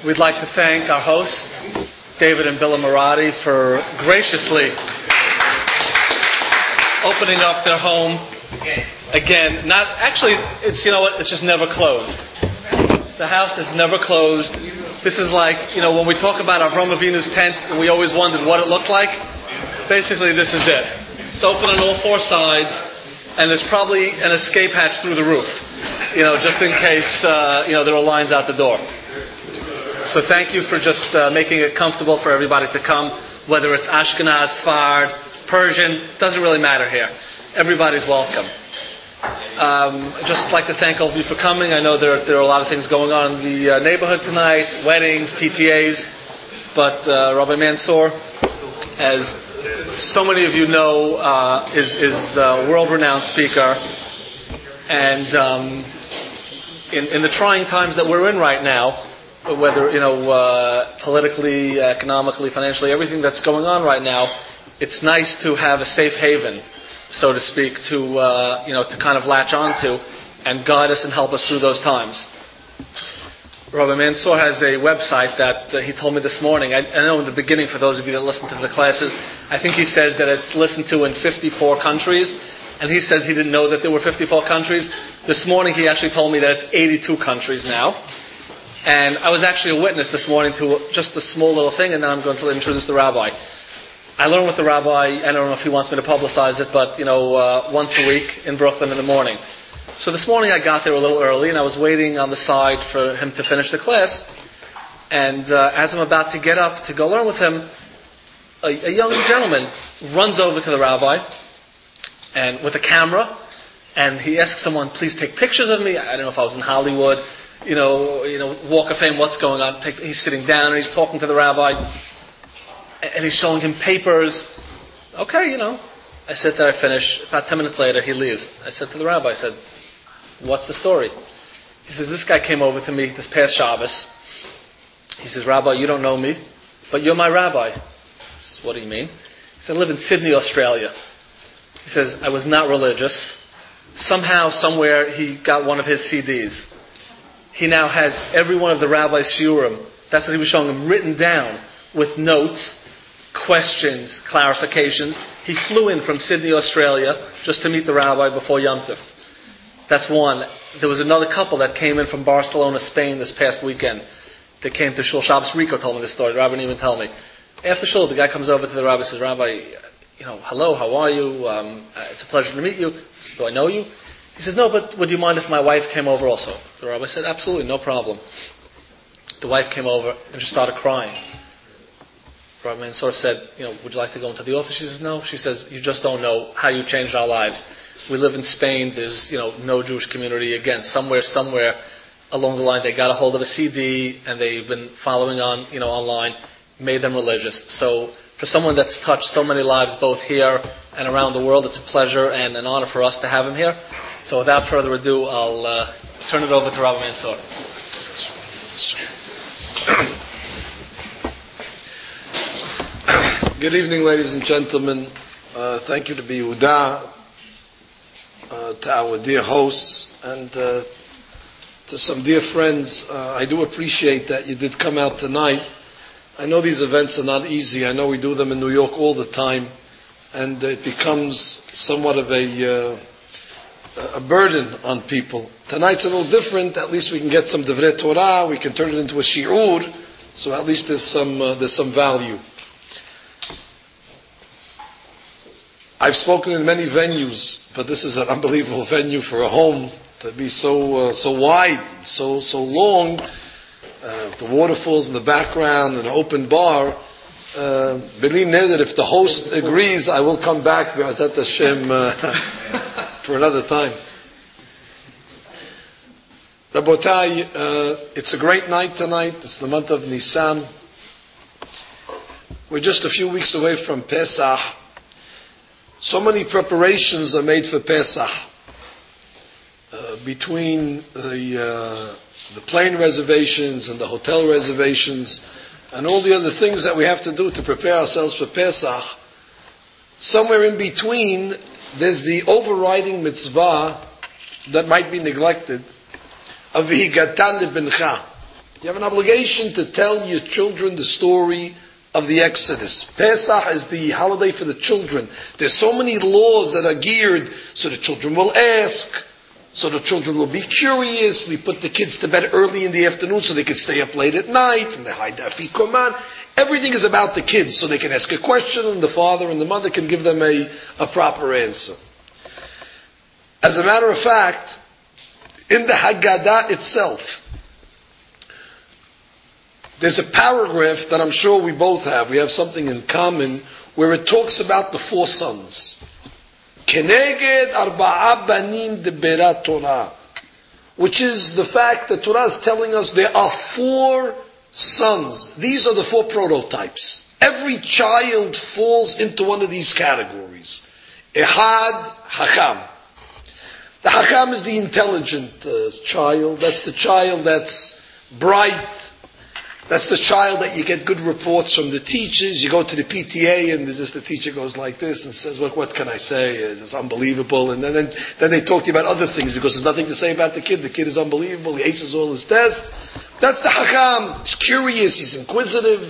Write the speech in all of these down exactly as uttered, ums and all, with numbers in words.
We'd like to thank our hosts, David and Bill Marati, for graciously opening up their home again. Not actually, it's you know what? It's just never closed. The house is never closed. This is like you know when we talk about Avraham Avinu's tent, and we always wondered what it looked like. Basically, this is it. It's open on all four sides, and there's probably an escape hatch through the roof. You know, just in case uh, you know there are lines out the door. So thank you for just uh, making it comfortable for everybody to come, whether it's Ashkenaz, Sfard, Persian, doesn't really matter here. Everybody's welcome. Um, I'd just like to thank all of you for coming. I know there, there are a lot of things going on in the uh, neighborhood tonight, weddings, P T As, but uh, Rabbi Mansour, as so many of you know, uh, is, is a world-renowned speaker, and um, in, in the trying times that we're in right now, whether, you know, uh, politically, economically, financially, everything that's going on right now, it's nice to have a safe haven, so to speak, to, uh, you know, to kind of latch onto and guide us and help us through those times. Rabbi Mansour has a website that uh, he told me this morning. I, I know in the beginning, for those of you that listen to the classes, I think he says that it's listened to in fifty-four countries, and he says he didn't know that there were fifty-four countries. This morning he actually told me that it's eighty-two countries now. And I was actually a witness this morning to just a small little thing, and then I'm going to introduce the rabbi. I learned with the rabbi, I don't know if he wants me to publicize it, but, you know, uh, once a week in Brooklyn in the morning. So this morning I got there a little early, and I was waiting on the side for him to finish the class. And uh, as I'm about to get up to go learn with him, a, a young gentleman runs over to the rabbi and with a camera, and he asks someone, please take pictures of me. I don't know if I was in Hollywood. You know, you know, Walk of Fame, what's going on? He's sitting down and he's talking to the rabbi, and he's showing him papers. Okay, you know. I said to him, I finish. About ten minutes later, he leaves. I said to the rabbi, I said, what's the story? He says, this guy came over to me this past Shabbos. He says, Rabbi, you don't know me, but you're my rabbi. I said, what do you mean? He said, I live in Sydney, Australia. He says, I was not religious. Somehow, somewhere, he got one of his C Ds. He now has every one of the rabbi's shiurim. That's what he was showing him, written down with notes, questions, clarifications. He flew in from Sydney, Australia, just to meet the rabbi before Yom Tov. That's one. There was another couple that came in from Barcelona, Spain this past weekend. They came to Shul Shabbos. Rico told me this story. The rabbi didn't even tell me. After Shul, the guy comes over to the rabbi and says, Rabbi, you know, hello, how are you? Um, it's a pleasure to meet you. He says, do I know you? He says, no, but would you mind if my wife came over also? The rabbi said, absolutely, no problem. The wife came over and just started crying. Rabbi Mansour said, you know, would you like to go into the office? She says, no. She says, you just don't know how you changed our lives. We live in Spain. There's, you know, no Jewish community. Again, somewhere, somewhere along the line, they got a hold of a C D and they've been following on, you know, online, made them religious. So for someone that's touched so many lives, both here and around the world, it's a pleasure and an honor for us to have him here. So without further ado, I'll uh, turn it over to Rabbi Mansour. Good evening, ladies and gentlemen. Uh, thank you to Yehuda, uh, to our dear hosts, and uh, to some dear friends. Uh, I do appreciate that you did come out tonight. I know these events are not easy. I know we do them in New York all the time, and it becomes somewhat of a... Uh, a burden on people. Tonight's a little different. At least we can get some Divrei Torah. We can turn it into a shi'ur. So at least there's some uh, there's some value. I've spoken in many venues, but this is an unbelievable venue for a home to be so uh, so wide, so so long. Uh, the waterfalls in the background, and an open bar. Uh, believe me that if the host agrees, I will come back. Be'ezat Hashem. Uh, for another time. Rabotai, uh, it's a great night tonight. It's the month of Nisan. We're just a few weeks away from Pesach. So many preparations are made for Pesach. Uh, between the uh, the plane reservations and the hotel reservations and all the other things that we have to do to prepare ourselves for Pesach, somewhere in between, there's the overriding mitzvah that might be neglected of V'higatan lebencha. You have an obligation to tell your children the story of the Exodus. Pesach is the holiday for the children. There's so many laws that are geared so the children will ask, so the children will be curious. We put the kids to bed early in the afternoon so they can stay up late at night, and they hide the afikoman. Everything is about the kids, so they can ask a question, and the father and the mother can give them a, a proper answer. As a matter of fact, in the Haggadah itself, there's a paragraph that I'm sure we both have. We have something in common where it talks about the four sons. Keneged arba'a banim debera Torah, which is the fact that Torah is telling us there are four sons. These are the four prototypes. Every child falls into one of these categories. Ehad Hacham. The Hacham is the intelligent uh, child. That's the child that's bright. That's the child that you get good reports from the teachers. You go to the P T A and just the teacher goes like this and says, "What what can I say? It's unbelievable." And then, then then they talk to you about other things because there's nothing to say about the kid. The kid is unbelievable. He aces all his tests. That's the Hacham. He's curious. He's inquisitive.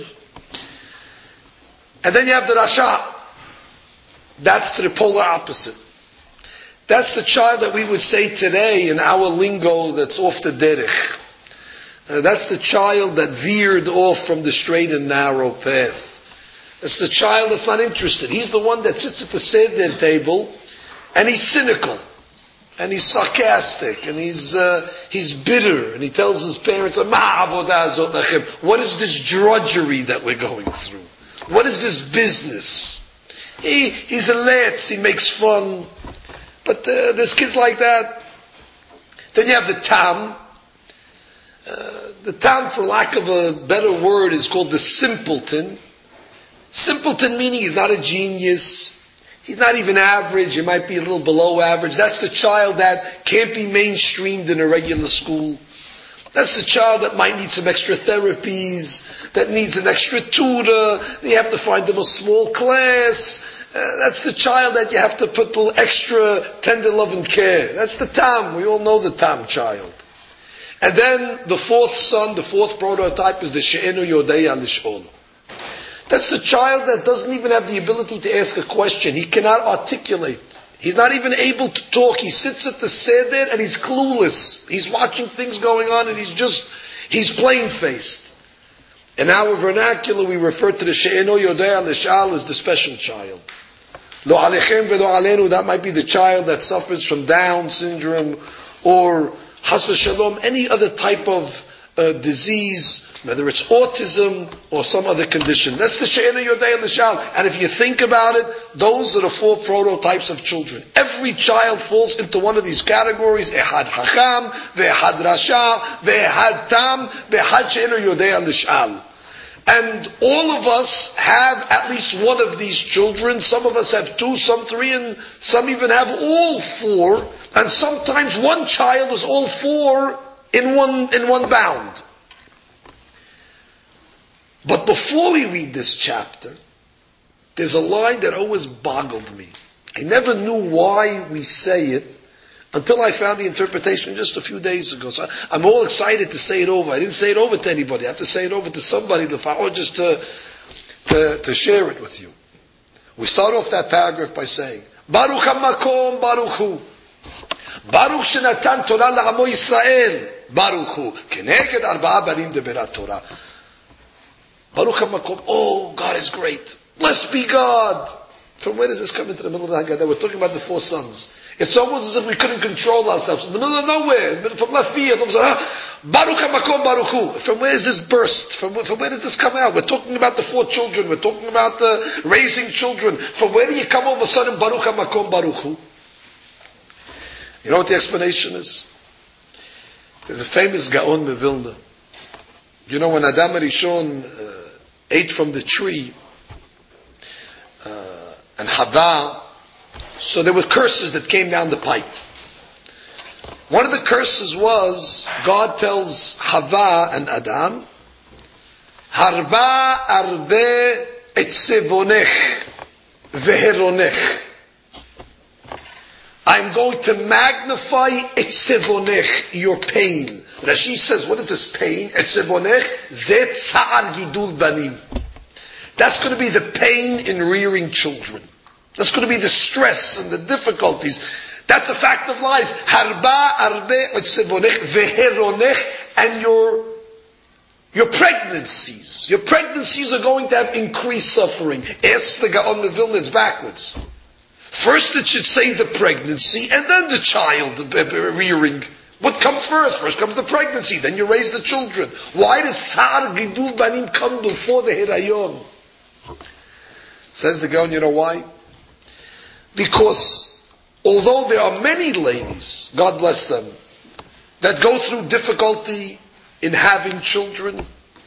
And then you have the Rasha. That's the polar opposite. That's the child that we would say today in our lingo that's off the derech. Uh, that's the child that veered off from the straight and narrow path. That's the child that's not interested. He's the one that sits at the Seder table and he's cynical and he's sarcastic and he's uh, he's bitter and he tells his parents, "Ma avodah zot lachem." What is this drudgery that we're going through? What is this business? He he's a letz, he makes fun. But uh, there's kids like that. Then you have the Tam. Uh, the Tam, for lack of a better word, is called the simpleton. Simpleton meaning he's not a genius. He's not even average. He might be a little below average. That's the child that can't be mainstreamed in a regular school. That's the child that might need some extra therapies, that needs an extra tutor. You have to find them a small class. Uh, that's the child that you have to put a little extra tender love and care. That's the Tam. We all know the Tam child. And then the fourth son, the fourth prototype is the She'enu Yodei Lish'ol. That's the child that doesn't even have the ability to ask a question. He cannot articulate. He's not even able to talk. He sits at the Seder and he's clueless. He's watching things going on and he's just, he's plain-faced. In our vernacular, we refer to the She'enu Yodei Lish'al as the special child. Lo alechem ve'lo alenu, that might be the child that suffers from Down syndrome or Chas v'shalom, any other type of uh, disease, whether it's autism or some other condition. That's the She'enu Yodei Lish'al. And if you think about it, those are the four prototypes of children. Every child falls into one of these categories. Ehad Hacham, ve'ehad Rasha, ve'ehad Tam, ve'ehad She'enu Yodei Lish'al. And all of us have at least one of these children. Some of us have two, some three, and some even have all four. And sometimes one child is all four in one, in one bound. But before we read this chapter, there's a line that always boggled me. I never knew why we say it until I found the interpretation just a few days ago. So I'm all excited to say it over. I didn't say it over to anybody. I have to say it over to somebody, or just to, to, to share it with you. We start off that paragraph by saying, Baruch HaMakom Baruch Hu. Baruch Shenatan Torah La'amo Yisrael. Baruch Hu. Keneged Arba'a Banim Deberat Torah. Baruch HaMakom. Oh, God is great. Blessed be God. From where does this come into the middle of the Haggadah? We're talking about the four sons. It's almost as if we couldn't control ourselves. In the middle of nowhere, from left field, Baruch HaMakom Baruch Hu. From where is this burst? From, from where does this come out? We're talking about the four children. We're talking about uh, raising children. From where do you come all of a sudden, Baruch HaMakom Baruch Hu? You know what the explanation is? There's a famous Gaon Mevilna. You know, when Adam Rishon uh, ate from the tree, uh, and Hava, so there were curses that came down the pipe. One of the curses was, God tells Hava and Adam, Harba arbe etzevonech veheronech. I'm going to magnify etzevonech, your pain. Rashi says, what is this pain? Etzevonech, zet sa'ar gidul banim. That's going to be the pain in rearing children. That's going to be the stress and the difficulties. That's a fact of life. Harba arbe etzevonech veheronech, and your Your pregnancies. Your pregnancies are going to have increased suffering. Ask the Gaon of Vilna, it's backwards. First it should say the pregnancy, and then the child rearing. What comes first? First comes the pregnancy, then you raise the children. Why does Sa'ar Gidul Banim come before the Hirayon? Says the Gaon, you know why? Because although there are many ladies, God bless them, that go through difficulty in having children,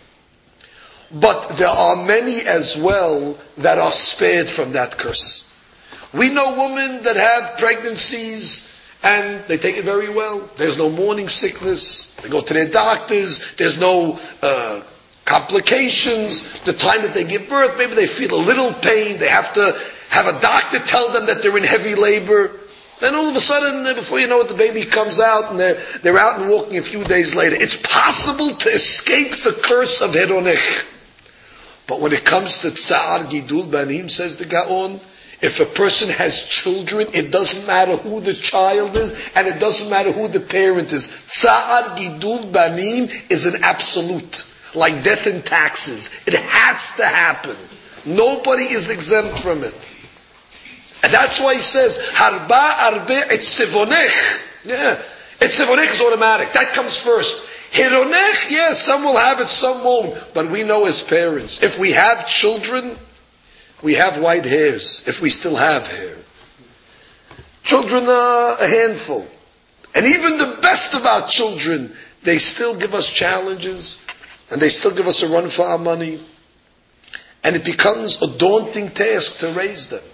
but there are many as well that are spared from that curse. We know women that have pregnancies and they take it very well. There's no morning sickness. They go to their doctors. There's no uh, complications. The time that they give birth, maybe they feel a little pain. They have to have a doctor tell them that they're in heavy labor. Then all of a sudden, before you know it, the baby comes out and they're, they're out and walking a few days later. It's possible to escape the curse of Heronech. But when it comes to Tsa'ar Gidul Banim, says the Gaon, if a person has children, it doesn't matter who the child is and it doesn't matter who the parent is. Tsa'ar Gidul Banim is an absolute, like death and taxes. It has to happen. Nobody is exempt from it. And that's why he says, Harba arbe etzevonech. Yeah. Etzevonech is automatic. That comes first. Hironech, yes, some will have it, some won't. But we know as parents, if we have children, we have white hairs, if we still have hair. Children are a handful. And even the best of our children, they still give us challenges, and they still give us a run for our money. And it becomes a daunting task to raise them.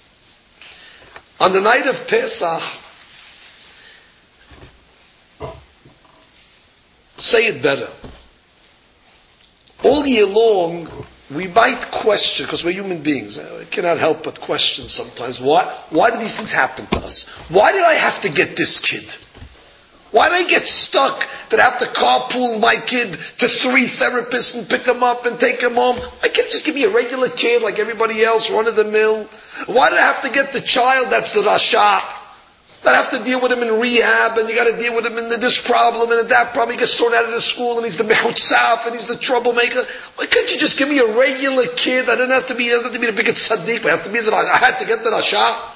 On the night of Pesach, say it better. All year long, we might question, because we're human beings, we cannot help but question sometimes, why, why do these things happen to us? Why did I have to get this kid? Why did I get stuck that I have to carpool my kid to three therapists and pick him up and take him home? I can't just give me a regular kid like everybody else, run of the mill. Why did I have to get the child that's the Rasha? That I have to deal with him in rehab, and you got to deal with him in this problem and in that problem. He gets thrown out of the school, and he's the mechutzaf, and he's the troublemaker. Why couldn't you just give me a regular kid? I didn't have to be, I didn't have to be the biggest tzaddik, but I have to be the, I had to get the Rasha.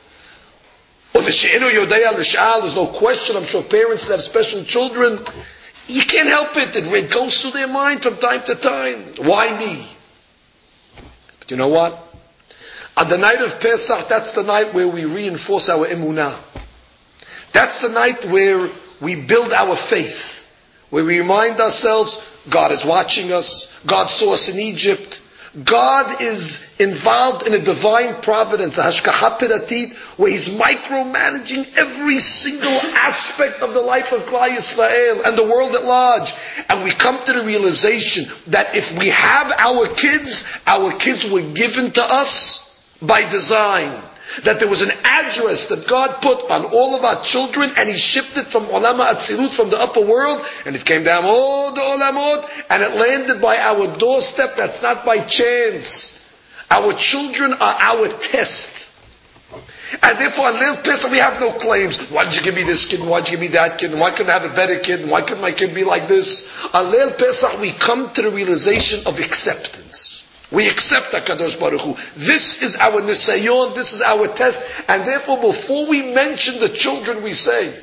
Or the she'enu yodei al sha'al, there's no question. I'm sure parents that have special children, you can't help it. It goes through their mind from time to time. Why me? But you know what? On the night of Pesach, that's the night where we reinforce our emunah. That's the night where we build our faith. Where we remind ourselves, God is watching us. God saw us in Egypt. God is involved in a divine providence, a hashgacha piratit, where He's micromanaging every single aspect of the life of Klal Yisrael and the world at large. And we come to the realization that if we have our kids, our kids were given to us by design. That there was an address that God put on all of our children, and He shipped it from Olam HaAtzilut, from the upper world, and it came down all the Olamot, and it landed by our doorstep. That's not by chance. Our children are our test. And therefore, on Leil Pesach, we have no claims. Why did you give me this kid? Why did you give me that kid? Why couldn't I have a better kid? Why couldn't my kid be like this? On Leil Pesach, we come to the realization of acceptance. We accept HaKadosh Baruch Hu. This is our nisayon, this is our test, and therefore before we mention the children we say,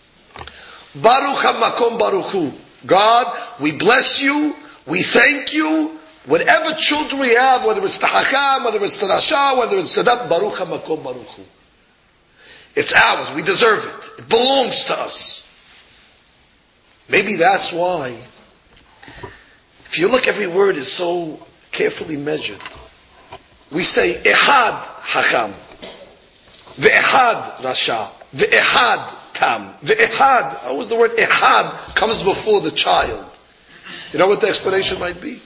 Baruch HaMakom Baruch Hu. God, we bless you, we thank you, whatever children we have, whether it's the Hakam, whether it's the Rasha, whether it's the Dab, Baruch HaMakom Baruch Hu. It's ours, we deserve it. It belongs to us. Maybe that's why, if you look, every word is so carefully measured. We say Ehad Hakam, Ve'ehad Rasha, Ve'ehad Tam, Ve'ehad. Always the word Ehad comes before the child. You know what the explanation might be?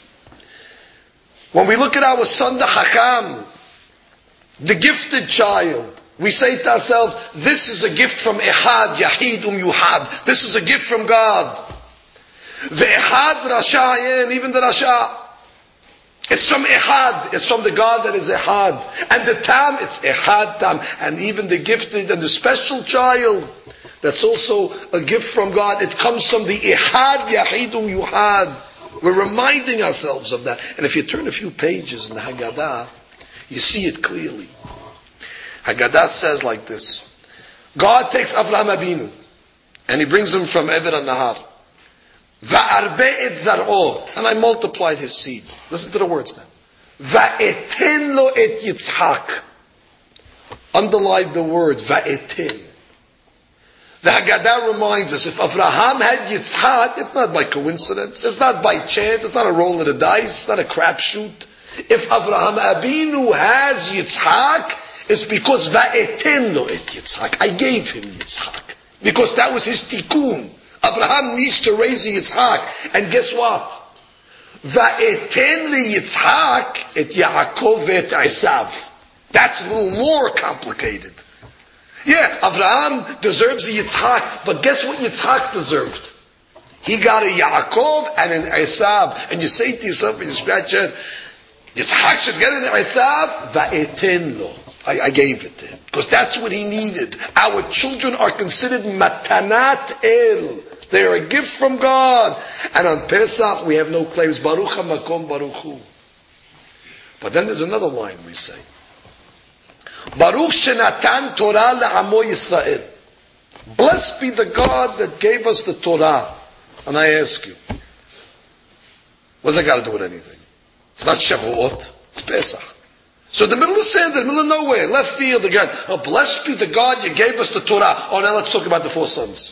When we look at our son, the Hakam, the gifted child, We say to ourselves, this is a gift from Ehad, Yahid Um Yuhad. This is a gift from God. The Ehad Rasha, and even the Rasha. It's from Ehad. It's from the God that is Ehad. And the Tam, it's Ehad Tam. And even the gifted and the special child, that's also a gift from God. It comes from the Ehad Yahid Um Yuhad. We're reminding ourselves of that. And if you turn a few pages in the Haggadah, you see it clearly. Haggadah says like this. God takes Avraham Avinu and he brings him from Ever al-Nahar. Va'arbe et zar'o, and I multiplied his seed. Listen to the words now. Va'eten lo et Yitzhak. Underline the word Va'eten. The Haggadah reminds us, if Avraham had Yitzhak, it's not by coincidence, it's not by chance, it's not a roll of the dice, it's not a crapshoot. If Avraham Avinu has Yitzhak, it's because Va'eten lo et Yitzhak. I gave him Yitzhak. Because that was his tikkun. Abraham needs to raise Yitzhak. And guess what? Va'eten li Yitzhak et Yaakov et Esav. That's a little more complicated. Yeah, Abraham deserves a Yitzhak, but guess what Yitzhak deserved? He got a Yaakov and an Esav. And you say to yourself, when you scratch your head, Yitzhak should get an Esav? Va'eten lo. I, I gave it to him. Because that's what he needed. Our children are considered matanat el. They are a gift from God. And on Pesach we have no claims. Baruch HaMakom Baruch Hu. But then there's another line we say. Baruch Shenatan Torah La'amo Yisrael. Blessed be the God that gave us the Torah. And I ask you, what's that got to do with anything? It's not Shavuot. It's Pesach. So in the middle of sand, in the middle of nowhere, left field again. Oh, blessed be the God you gave us the Torah. Oh, now let's talk about the four sons.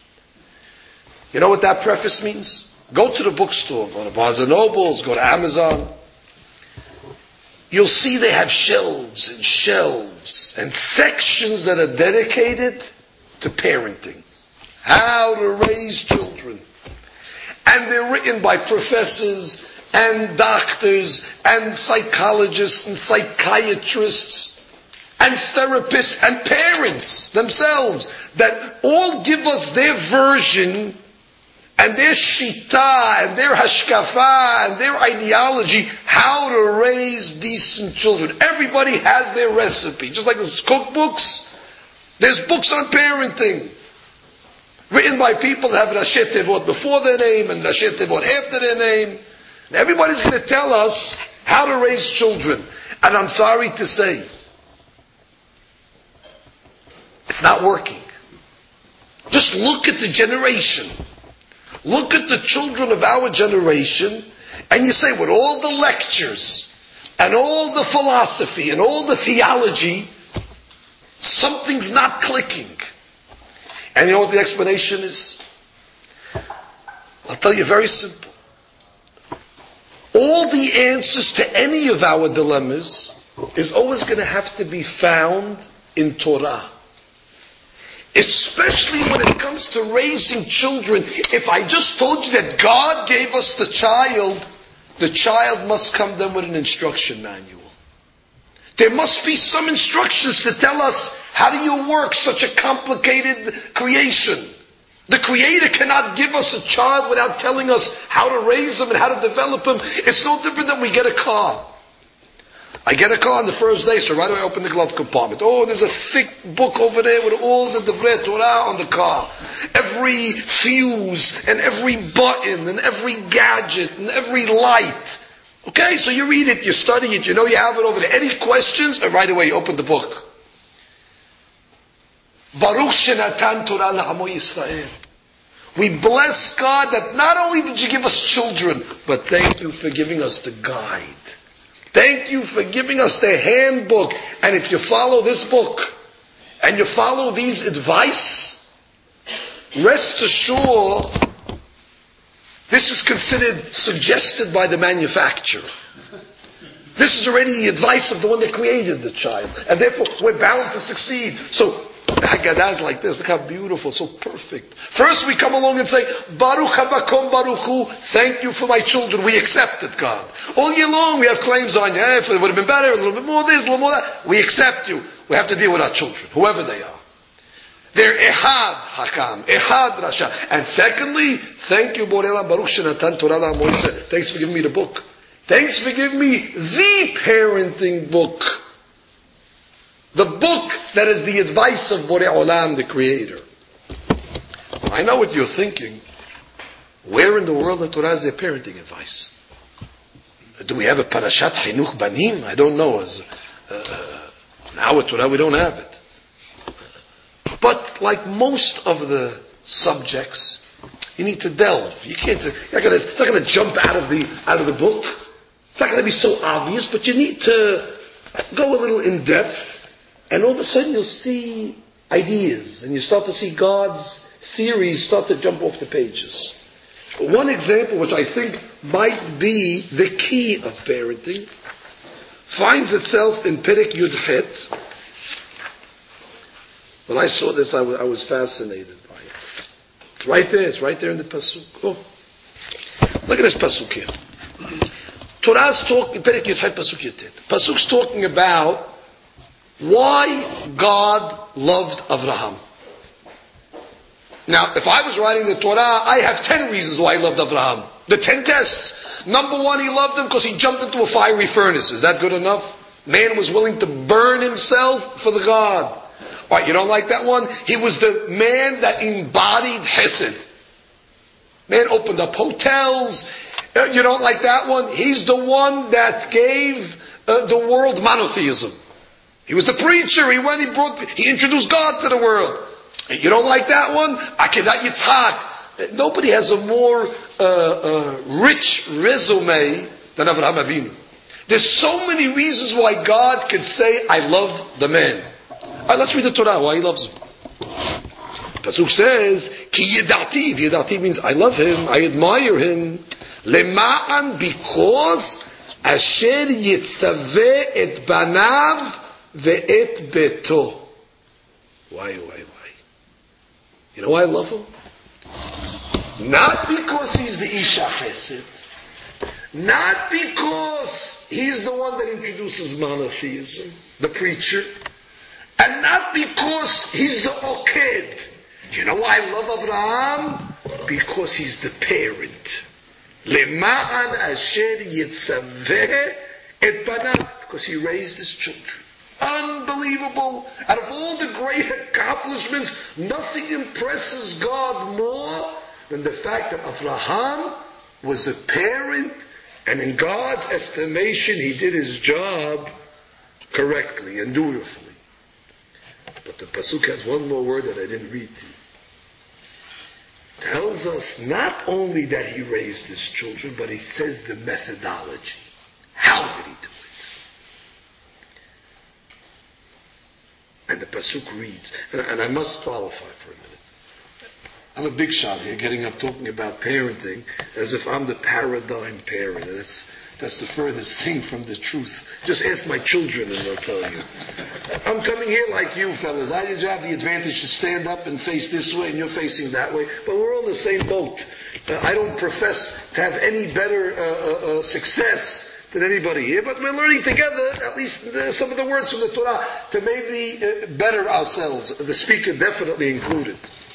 You know what that preface means? Go to the bookstore, go to Barnes and Nobles, go to Amazon. You'll see they have shelves and shelves and sections that are dedicated to parenting. How to raise children. And they're written by professors and doctors and psychologists and psychiatrists and therapists and parents themselves that all give us their version and their shita and their hashkafa and their ideology how to raise decent children. Everybody has their recipe. Just like there's cookbooks, there's books on parenting written by people that have Rashi Tevot before their name and Rashi Tevot after their name. Everybody's going to tell us how to raise children. And I'm sorry to say, it's not working. Just look at the generation. Look at the children of our generation, and you say, with all the lectures, and all the philosophy, and all the theology, something's not clicking. And you know what the explanation is? I'll tell you, very simple. All the answers to any of our dilemmas is always going to have to be found in Torah. Especially when it comes to raising children. If I just told you that God gave us the child, the child must come then with an instruction manual. There must be some instructions to tell us how do you work such a complicated creation. The Creator cannot give us a child without telling us how to raise them and how to develop them. It's no different than we get a car. I get a car on the first day, so right away I open the glove compartment. Oh, there's a thick book over there with all the Divrei Torah on the car. Every fuse, and every button, and every gadget, and every light. Okay, so you read it, you study it, you know you have it over there. Any questions? And right away you open the book. Baruch Shenatan Torah La'amo Yisrael. We bless God that not only did you give us children, but thank you for giving us the guide. Thank you for giving us the handbook. And if you follow this book, and you follow these advice, rest assured, this is considered suggested by the manufacturer. This is already the advice of the one that created the child. And therefore, we're bound to succeed. So, The Haggadah is like this. Look how beautiful, so perfect. First we come along and say, Baruch habakom baruch hu, thank you for my children. We accept it, God. All year long we have claims on you. Hey, if it would have been better, a little bit more this, a little more that. We accept you. We have to deal with our children, whoever they are. They're Ehad Hakam, Ehad Rasha. And secondly, thank you, Borela Baruch Shenatan Torah Moise. Thanks for giving me the book. Thanks for giving me the parenting book. The book that is the advice of Borei Olam, the Creator. I know what you're thinking. Where in the world the Torah is their parenting advice? Do we have a Parashat Chinuch Banim? I don't know. As uh, in our Torah, we don't have it. But like most of the subjects, you need to delve. You can't. You're gonna, it's not going to jump out of the out of the book. It's not going to be so obvious. But you need to go a little in depth. And all of a sudden you'll see ideas, and you start to see God's theories start to jump off the pages. One example, which I think might be the key of parenting, finds itself in Perek Yud Het. When I saw this, I was, I was fascinated by it. It's right there. It's right there in the pasuk. Oh, look at this pasuk here. Torah's talking. Perek Yud Het pasuk Yud Het. Pasuk's talking about why God loved Avraham. Now, if I was writing the Torah, I have ten reasons why he loved Avraham. The ten tests. Number one, he loved him because he jumped into a fiery furnace. Is that good enough? Man was willing to burn himself for the God. Why, you don't like that one? He was the man that embodied Hesed. Man opened up hotels. Uh, you don't like that one? He's the one that gave uh, the world monotheism. He was the preacher. He went, he brought, he introduced God to the world. You don't like that one? Akedat Yitzhak. Nobody has a more uh, uh, rich resume than Avraham Avinu. There's so many reasons why God could say, I love the man. All right, let's read the Torah, why he loves him. Pasuk says, Ki yidati. Yidati means I love him, I admire him. Lema'an, because asher yitzaveh et banav ve'et beto. Why, why, why? You know why I love him? Not because he's the Isha Chesed. Not because he's the one that introduces monotheism, the preacher. And not because he's the Oked. You know why I love Avraham? Because he's the parent. Lema'an asher yitzaveh et banav. Because he raised his children. Unbelievable. Out of all the great accomplishments, nothing impresses God more than the fact that Avraham was a parent, and in God's estimation, he did his job correctly and dutifully. But the pasuk has one more word that I didn't read to you. It tells us not only that he raised his children, but he says the methodology. How did he do it? And the pasuk reads, and, and I must qualify for a minute. I'm a big shot here, getting up talking about parenting as if I'm the paradigm parent. That's, that's the furthest thing from the truth. Just ask my children and they'll tell you. I'm coming here like you fellas. I did have the advantage to stand up and face this way and you're facing that way, but we're all in the same boat. Uh, I don't profess to have any better uh, uh, uh, success than anybody here, but we're learning together at least uh, some of the words from the Torah to maybe uh, better ourselves, the speaker definitely included.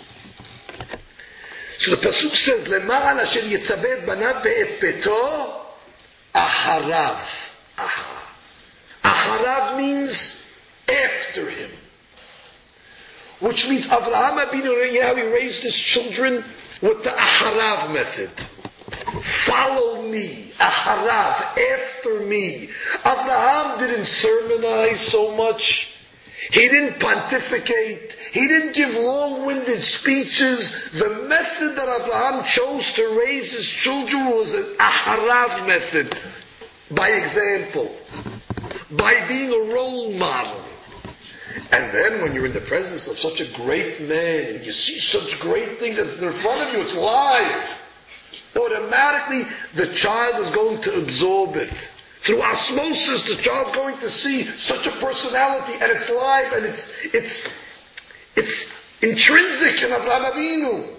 So the pasuk says, "Lema'an asher yitzaveh banav ve'et beto aharav." Aha. Aharav means after him, which means Avraham Abinu, you know how he raised his children with the aharav method. Follow me, aharav, after me. Avraham didn't sermonize so much. He didn't pontificate. He didn't give long-winded speeches. The method that Avraham chose to raise his children was an aharav method. By example. By being a role model. And then when you're in the presence of such a great man, and you see such great things that's in front of you, it's live. Automatically, the child is going to absorb it. Through osmosis, the child's going to see such a personality, and it's live, and it's it's It's intrinsic in Avraham Avinu.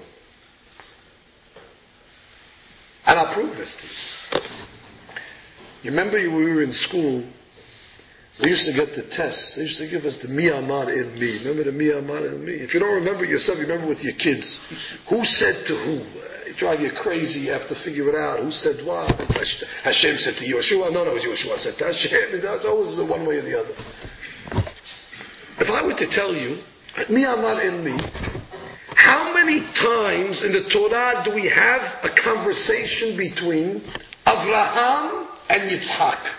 And I'll prove this to you. You remember when we were in school, we used to get the tests. They used to give us the Mi Amar El Mi. Remember the Mi Amar El Mi? If you don't remember yourself, you remember with your kids. Who said to who? Uh, it drive you crazy. You have to figure it out. Who said what? Hashem said to Yoshua. No, no, it was Yoshua said to Hashem. It's always one way or the other. If I were to tell you, Mi Amar El Mi, how many times in the Torah do we have a conversation between Avraham and Yitzhak?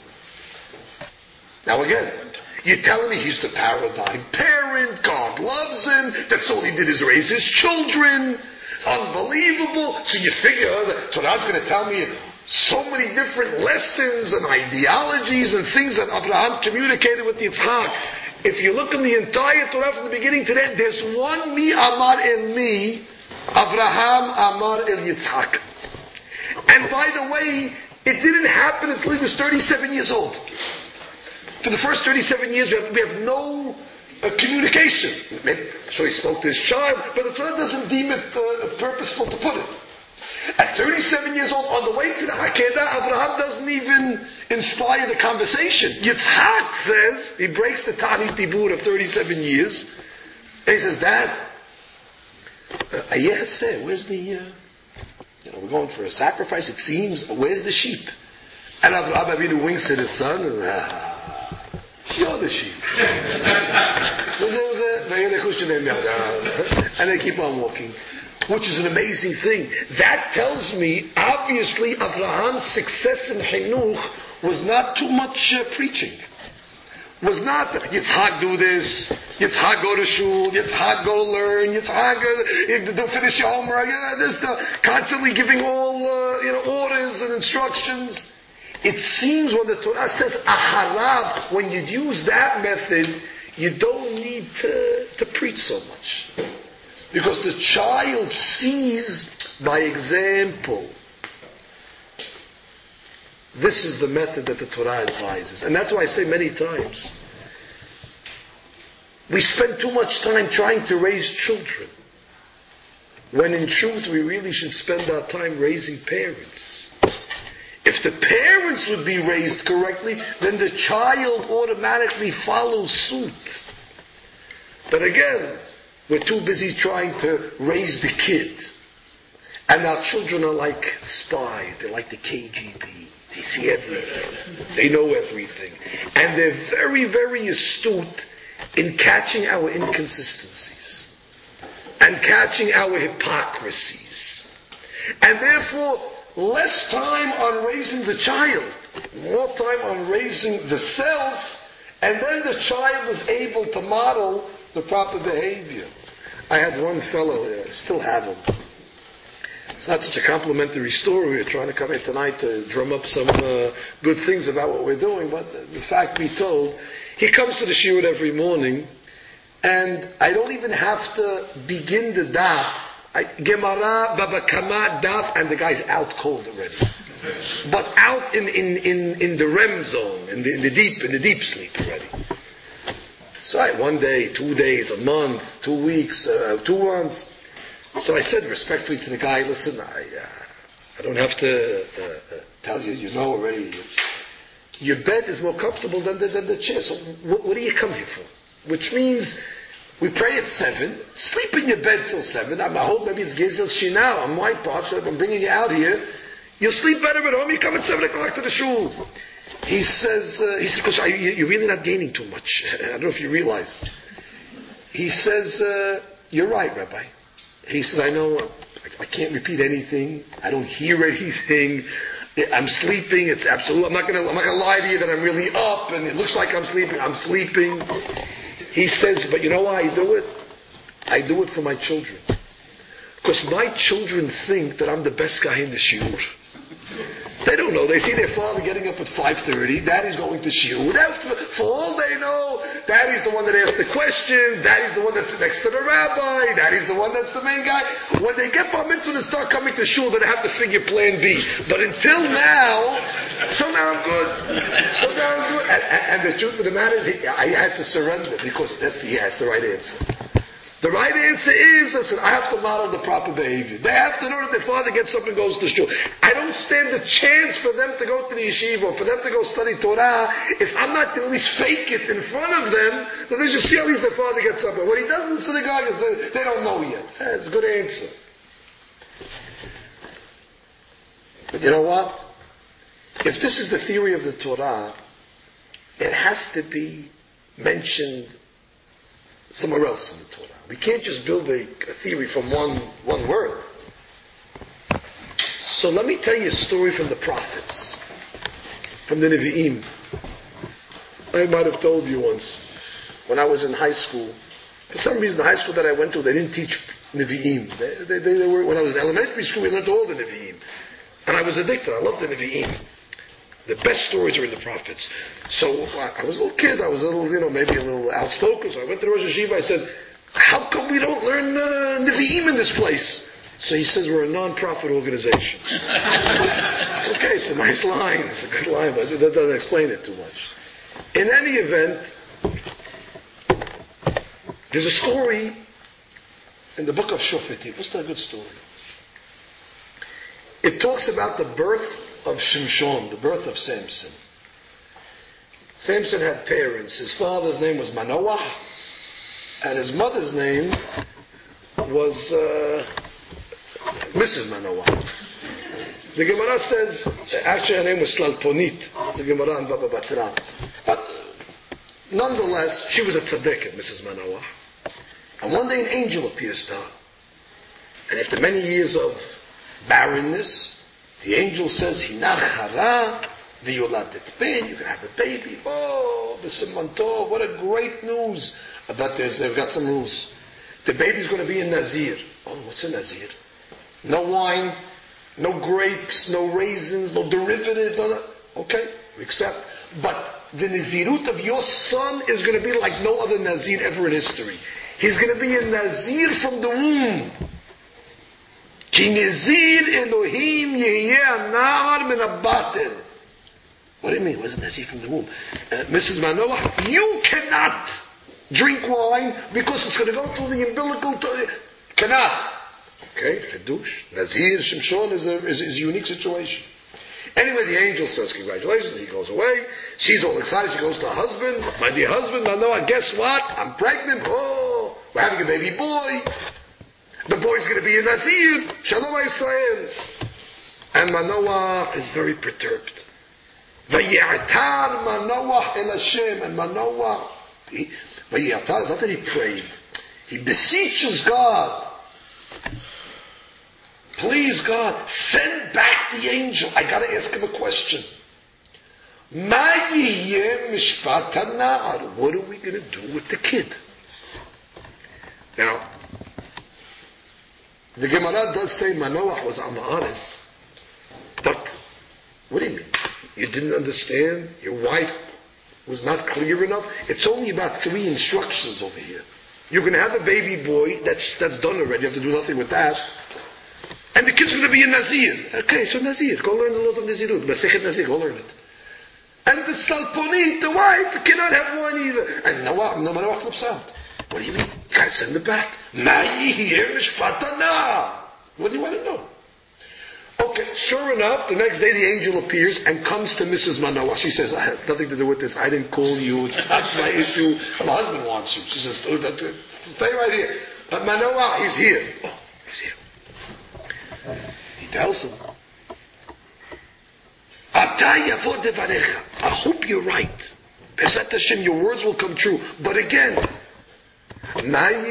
Now again, you're telling me he's the paradigm parent, God loves him, that's all he did is raise his children. It's unbelievable. So you figure that Torah's going to tell me so many different lessons and ideologies and things that Abraham communicated with Yitzhak. If you look in the entire Torah from the beginning to the end, there's one Mi Amar El Mi, Abraham Amar El Yitzhak. And by the way, it didn't happen until he was thirty-seven years old. For the first thirty-seven years, we have, we have no uh, communication. Maybe, so he spoke to his child, but the Torah doesn't deem it uh, purposeful to put it. At thirty-seven years old, on the way to the Hakedah, Abraham doesn't even inspire the conversation. Yitzhak says, he breaks the Tani Tibur of thirty-seven years, and he says, Dad, uh, yes, where's the, uh, you know, we're going for a sacrifice, it seems, where's the sheep? And Abraham Avinu winks at his son, and ah, you're the sheep. And they keep on walking. Which is an amazing thing. That tells me, obviously, Abraham's success in Chinuch was not too much uh, preaching. Was not, Yitzhak do this, Yitzhak go to shul, Yitzhak go learn, Yitzhak uh, don't finish your homework, yeah, this, the, constantly giving all uh, you know, orders and instructions. It seems when the Torah says Aharav, when you use that method, you don't need to, to preach so much. Because the child sees by example. This is the method that the Torah advises. And that's why I say many times, we spend too much time trying to raise children, when in truth we really should spend our time raising parents. If the parents would be raised correctly, then the child automatically follows suit. But again, we're too busy trying to raise the kid. And our children are like spies. They're like the K G B. They see everything. They know everything. And they're very, very astute in catching our inconsistencies. And catching our hypocrisies. And therefore, less time on raising the child, more time on raising the self, and then the child is able to model the proper behavior. I had one fellow, I still have him. It's not such a complimentary story. We're trying to come here tonight to drum up some uh, good things about what we're doing, but the fact be told, he comes to the shiur every morning, and I don't even have to begin the daf. I, Gemara, Baba Kama, Daf, and the guy's out cold already. But out in, in, in, in the R E M zone, in the, in the deep, in the deep sleep already. So I, one day, two days, a month, two weeks, uh, two months. So I said respectfully to the guy, listen, I, uh, I don't have to uh, uh, tell you, you know already. Your bed is more comfortable than the, than the chair. So what, what do you come here for? Which means, we pray at seven, sleep in your bed till seven. I hope maybe it's Gezel Shina on my part, so if I'm bringing you out here, you'll sleep better at home, you come at seven o'clock to the shul. He says, uh, he says, Coach, you're really not gaining too much. I don't know if you realize. He says, uh, you're right, Rabbi. He says, I know, I, I can't repeat anything, I don't hear anything, I'm sleeping, it's absolute, I'm not gonna, I'm not gonna lie to you that I'm really up, and it looks like I'm sleeping, I'm sleeping. He says, but you know why I do it? I do it for my children. Because my children think that I'm the best guy in the shiur. They don't know. They see their father getting up at five thirty. Daddy's going to shiur. For all they know, Daddy's the one that asks the questions. Daddy's the one that's next to the rabbi. Daddy's the one that's the main guy. When they get bar mitzvah and start coming to shul, then they have to figure plan B. But until now, so now I'm good. So now I'm good. And, and, and the truth of the matter is, I had to surrender because that's the, yeah, that's the right answer. The right answer is, listen, I have to model the proper behavior. They have to know that their father gets up and goes to shul. I don't stand a chance for them to go to the yeshiva, or for them to go study Torah, if I'm not at least fake it in front of them, that they should see at least their father gets up. And what he does in the synagogue is they, they don't know yet. That's a good answer. But you know what? If this is the theory of the Torah, it has to be mentioned somewhere else in the Torah. We can't just build a, a theory from one, one word. So let me tell you a story from the prophets, from the Nevi'im. I might have told you once, when I was in high school, for some reason the high school that I went to, they didn't teach Nevi'im. They, they, they, they were, when I was in elementary school, we learned all the Nevi'im. And I was addicted. I loved the Nevi'im. The best stories are in the prophets. So I was a little kid. I was a little, you know, maybe a little outspoken. So I went to Rosh Hashiva. I said, how come we don't learn uh, Nevi'im in this place? So he says, we're a non-profit organization. Okay, it's a nice line. It's a good line, but that doesn't explain it too much. In any event, there's a story in the book of Shoftim. What's that good story? It talks about the birth of Shimshon, the birth of Samson. Samson had parents. His father's name was Manoah, and his mother's name was uh, Missus Manoah. The Gemara says, actually her name was Slalponit. The Gemara in Baba Batra. But nonetheless, she was a tzaddiket, Missus Manoah. And one day an angel appears to her. And after many years of barrenness, the angel says, Hinach hara v'yoladet ben, you can have a baby. Oh, b'simman tov, what a great news. But there's, they've got some rules. The baby's going to be a Nazir. Oh, what's a Nazir? No wine, no grapes, no raisins, no derivatives. No, no. Okay, we accept. But the Nazirut of your son is going to be like no other Nazir ever in history. He's going to be a Nazir from the womb. Ki Nazir Elohim yehyeh anar min habaten. What do you mean? What's a Nazir from the womb? Uh, Missus Manoah, you cannot drink wine because it's going to go through the umbilical. To, cannot. Okay, Hadush. Nazir Shimshon is a, is, is a unique situation. Anyway, the angel says, congratulations, he goes away. She's all excited, she goes to her husband. My dear husband, Manoah, guess what? I'm pregnant. Oh, we're having a baby boy. The boy's going to be a Nazir. Shalom Yisrael. And Manoah is very perturbed. Vayi'atar Manoah el Hashem. And Manoah, Vayi'atar is not that he prayed. He beseeches God. Please, God, send back the angel. I got to ask him a question. Ma yihyeh mishpat hanar. What are we going to do with the kid? Now, the Gemara does say Manoah was honest, but what do you mean? You didn't understand? Your wife was not clear enough? It's only about three instructions over here. You're going to have a baby boy. That's that's done already. You have to do nothing with that. And the kid's going to be a Nazir. Okay, so Nazir. Go learn the laws of Nazirut. Masechet Nazir. Go learn it. And the Salponit, the wife, cannot have one either. And Noah, Noah flips out. What do you mean? You gotta send it back. Ma yihyeh mishpat hanar. What do you want to know? Okay, sure enough, the next day the angel appears and comes to Missus Manoah. She says, I have nothing to do with this. I didn't call you. It's not my issue. My husband wants you. She says, oh, that, stay right here. But Manoah, he's here. Oh, he's here. He tells him, I hope you're right. Pesat Hashem, your words will come true. But again, what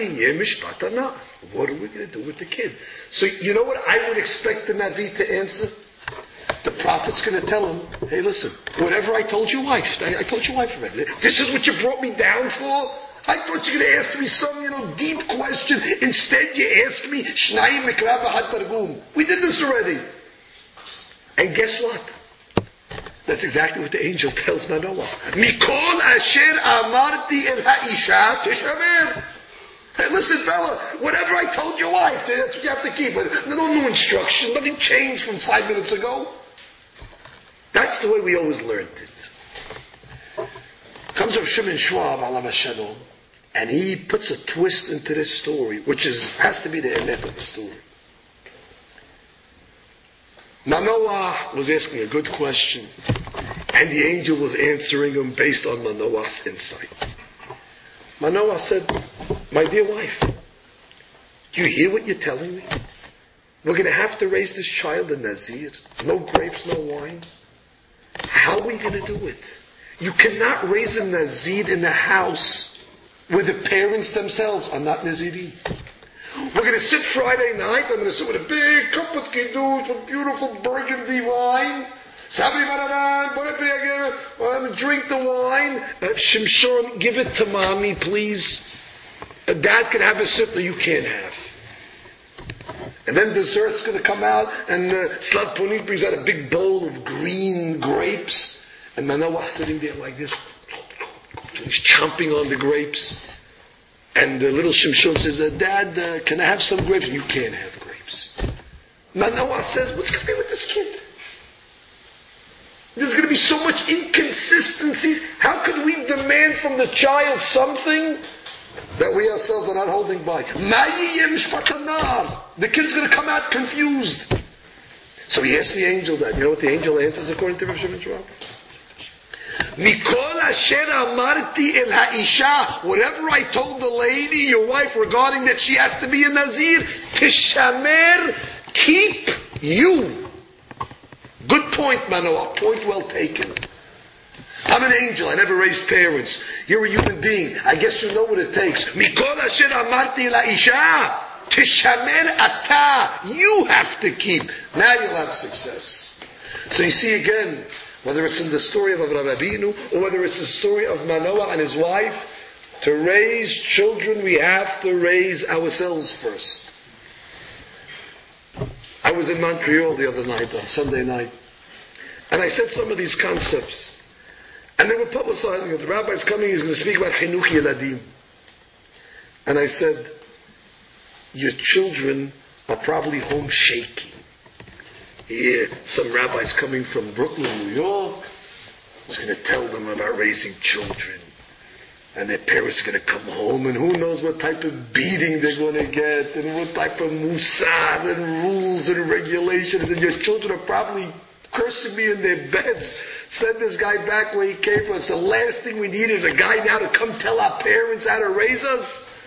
are we going to do with the kid? So you know what I would expect the Navi to answer? The prophet's going to tell him, hey listen, whatever I told your wife, I, I told your wife already. This is what you brought me down for? I thought you were going to ask me some, you know, deep question. Instead you asked me, Shnai Mikra B'Hat Targum. We did this already. And guess what? That's exactly what the angel tells Manoah. Mikol asher amarti el ha'isha teshaver. Hey, listen, fella, whatever I told your wife, that's what you have to keep. No new instruction, nothing changed from five minutes ago. That's the way we always learned it. Comes Rav Shimon Schwab, Alav Shalom. And he puts a twist into this story, which is has to be the emet of the story. Manoah was asking a good question, and the angel was answering him based on Manoah's insight. Manoah said, my dear wife, do you hear what you're telling me? We're going to have to raise this child in Nazir. No grapes, no wine. How are we going to do it? You cannot raise a Nazir in a house where the parents themselves are not Nazirim. We're going to sit Friday night. I'm going to sit with a big cup of kiddush with beautiful burgundy wine. Drink the wine. Uh, Shimshon, give it to mommy, please. Uh, Dad can have a sip that you can't have. And then dessert's going to come out, and uh, Slad Punit brings out a big bowl of green grapes, and Manoah's sitting there like this. He's chomping on the grapes. And the little Shimshon says, uh, Dad, uh, can I have some grapes? You can't have grapes. Manoah says, what's going to be with this kid? There's going to be so much inconsistencies. How could we demand from the child something that we ourselves are not holding by? The kid's going to come out confused. So he asks the angel that. You know what the angel answers according to Rav Shimon Shmuel? Mikol asher amarti el ha'isha, whatever I told the lady, your wife, regarding that she has to be a Nazir, tishamer, keep you. Good point, Manoah. Point well taken. I'm an angel. I never raised parents. You're a human being. I guess you know what it takes. Mikol asher amarti el ha'isha, tishamer ata. You have to keep. Now you'll have success. So you see again, whether it's in the story of Avraham Avinu, or whether it's the story of Manoah and his wife, to raise children, we have to raise ourselves first. I was in Montreal the other night, on Sunday night, and I said some of these concepts, and they were publicizing it. The rabbi's coming, he's going to speak about Chinuch Yeladim. And I said, your children are probably home shaking. Yeah, some rabbi's coming from Brooklyn, New York. He's going to tell them about raising children. And their parents are going to come home, and who knows what type of beating they're going to get, and what type of musad and rules and regulations. And your children are probably cursing me in their beds. Send this guy back where he came from. It's the last thing we need is a guy now to come tell our parents how to raise us.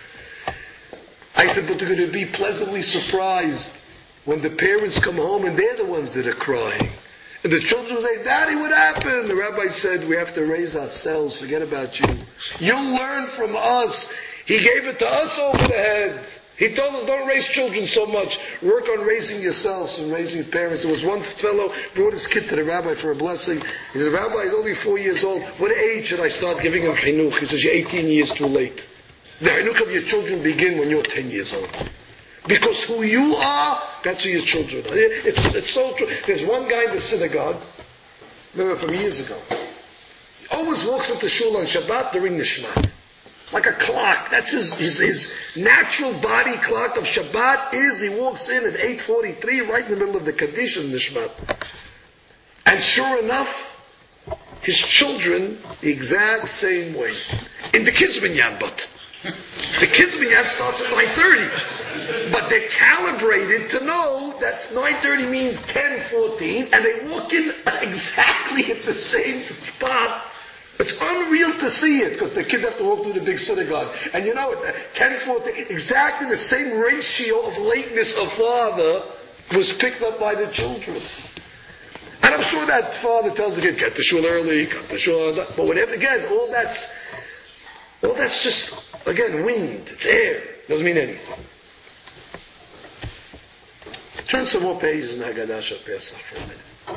I said, but they're going to be pleasantly surprised when the parents come home and they're the ones that are crying. And the children will say, Daddy, what happened? The rabbi said, we have to raise ourselves. Forget about you. You'll learn from us. He gave it to us over the head. He told us, don't raise children so much. Work on raising yourselves and raising parents. There was one fellow brought his kid to the rabbi for a blessing. He said, Rabbi, he's only four years old. What age should I start giving him chinuch? He says, you're eighteen years too late. The chinuch of your children begin when you're ten years old. Because who you are, that's who your children are. It's, it's so true. There's one guy in the synagogue, remember from years ago, he always walks into shul on Shabbat during Nishmat. Like a clock. That's his, his, his natural body clock of Shabbat is, he walks in at eight forty-three, right in the middle of the Kaddish of Nishmat. And sure enough, his children, the exact same way. In the kids' minyan, but. The kids' minyan starts at nine thirty. But they're calibrated to know that nine thirty means ten fourteen, and they walk in exactly at the same spot. It's unreal to see it, because the kids have to walk through the big synagogue. And you know, ten fourteen, exactly the same ratio of lateness of father was picked up by the children. And I'm sure that father tells the kid, get to shul early, come to shul, but whatever, again, all that's, all that's just, again, wind, it's air, doesn't mean anything. Turn some more pages in Haggadah Shel Pesach for a minute.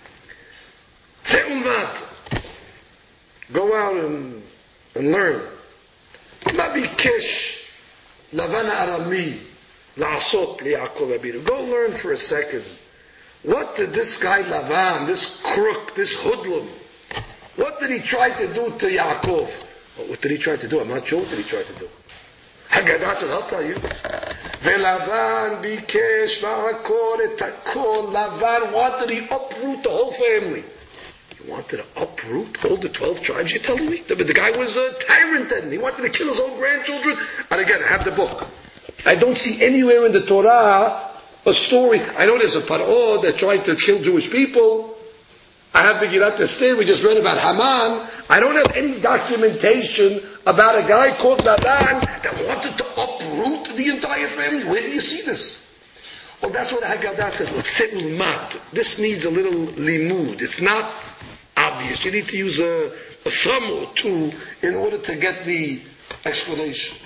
Tzeh go out and, and learn. Ma bikesh Lavan Arami la'asot liYaakov Abinu. Go learn for a second. What did this guy Lavan, this crook, this hoodlum, what did he try to do to Yaakov? Well, what did he try to do? I'm not sure what did he try to do. Haggadah says, I'll tell you. Velavan bikesh ma'akor et hakol. Lavan wanted to uproot the whole family. He wanted to uproot uproot all the twelve tribes, you're telling me? The, the guy was a tyrant then. He wanted to kill his own grandchildren. And again, I have the book. I don't see anywhere in the Torah a story. I know there's a Paro that tried to kill Jewish people. I have Megillat Esther. We just read about Haman. I don't have any documentation about a guy called Laban that wanted to uproot the entire family. Where do you see this? Well, that's what Haggadah says. Mat. This needs a little limud. It's not obvious. You need to use a, a thumb or two in order to get the explanation.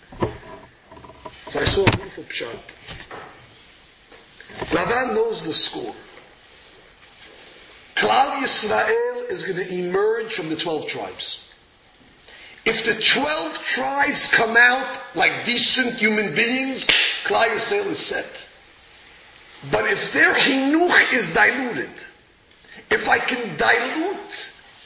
So I saw a beautiful pshat. Laban knows the score. Klal Yisrael is going to emerge from the twelve tribes. If the twelve tribes come out like decent human beings, Klal Yisrael is set. But if their chinuch is diluted, if I can dilute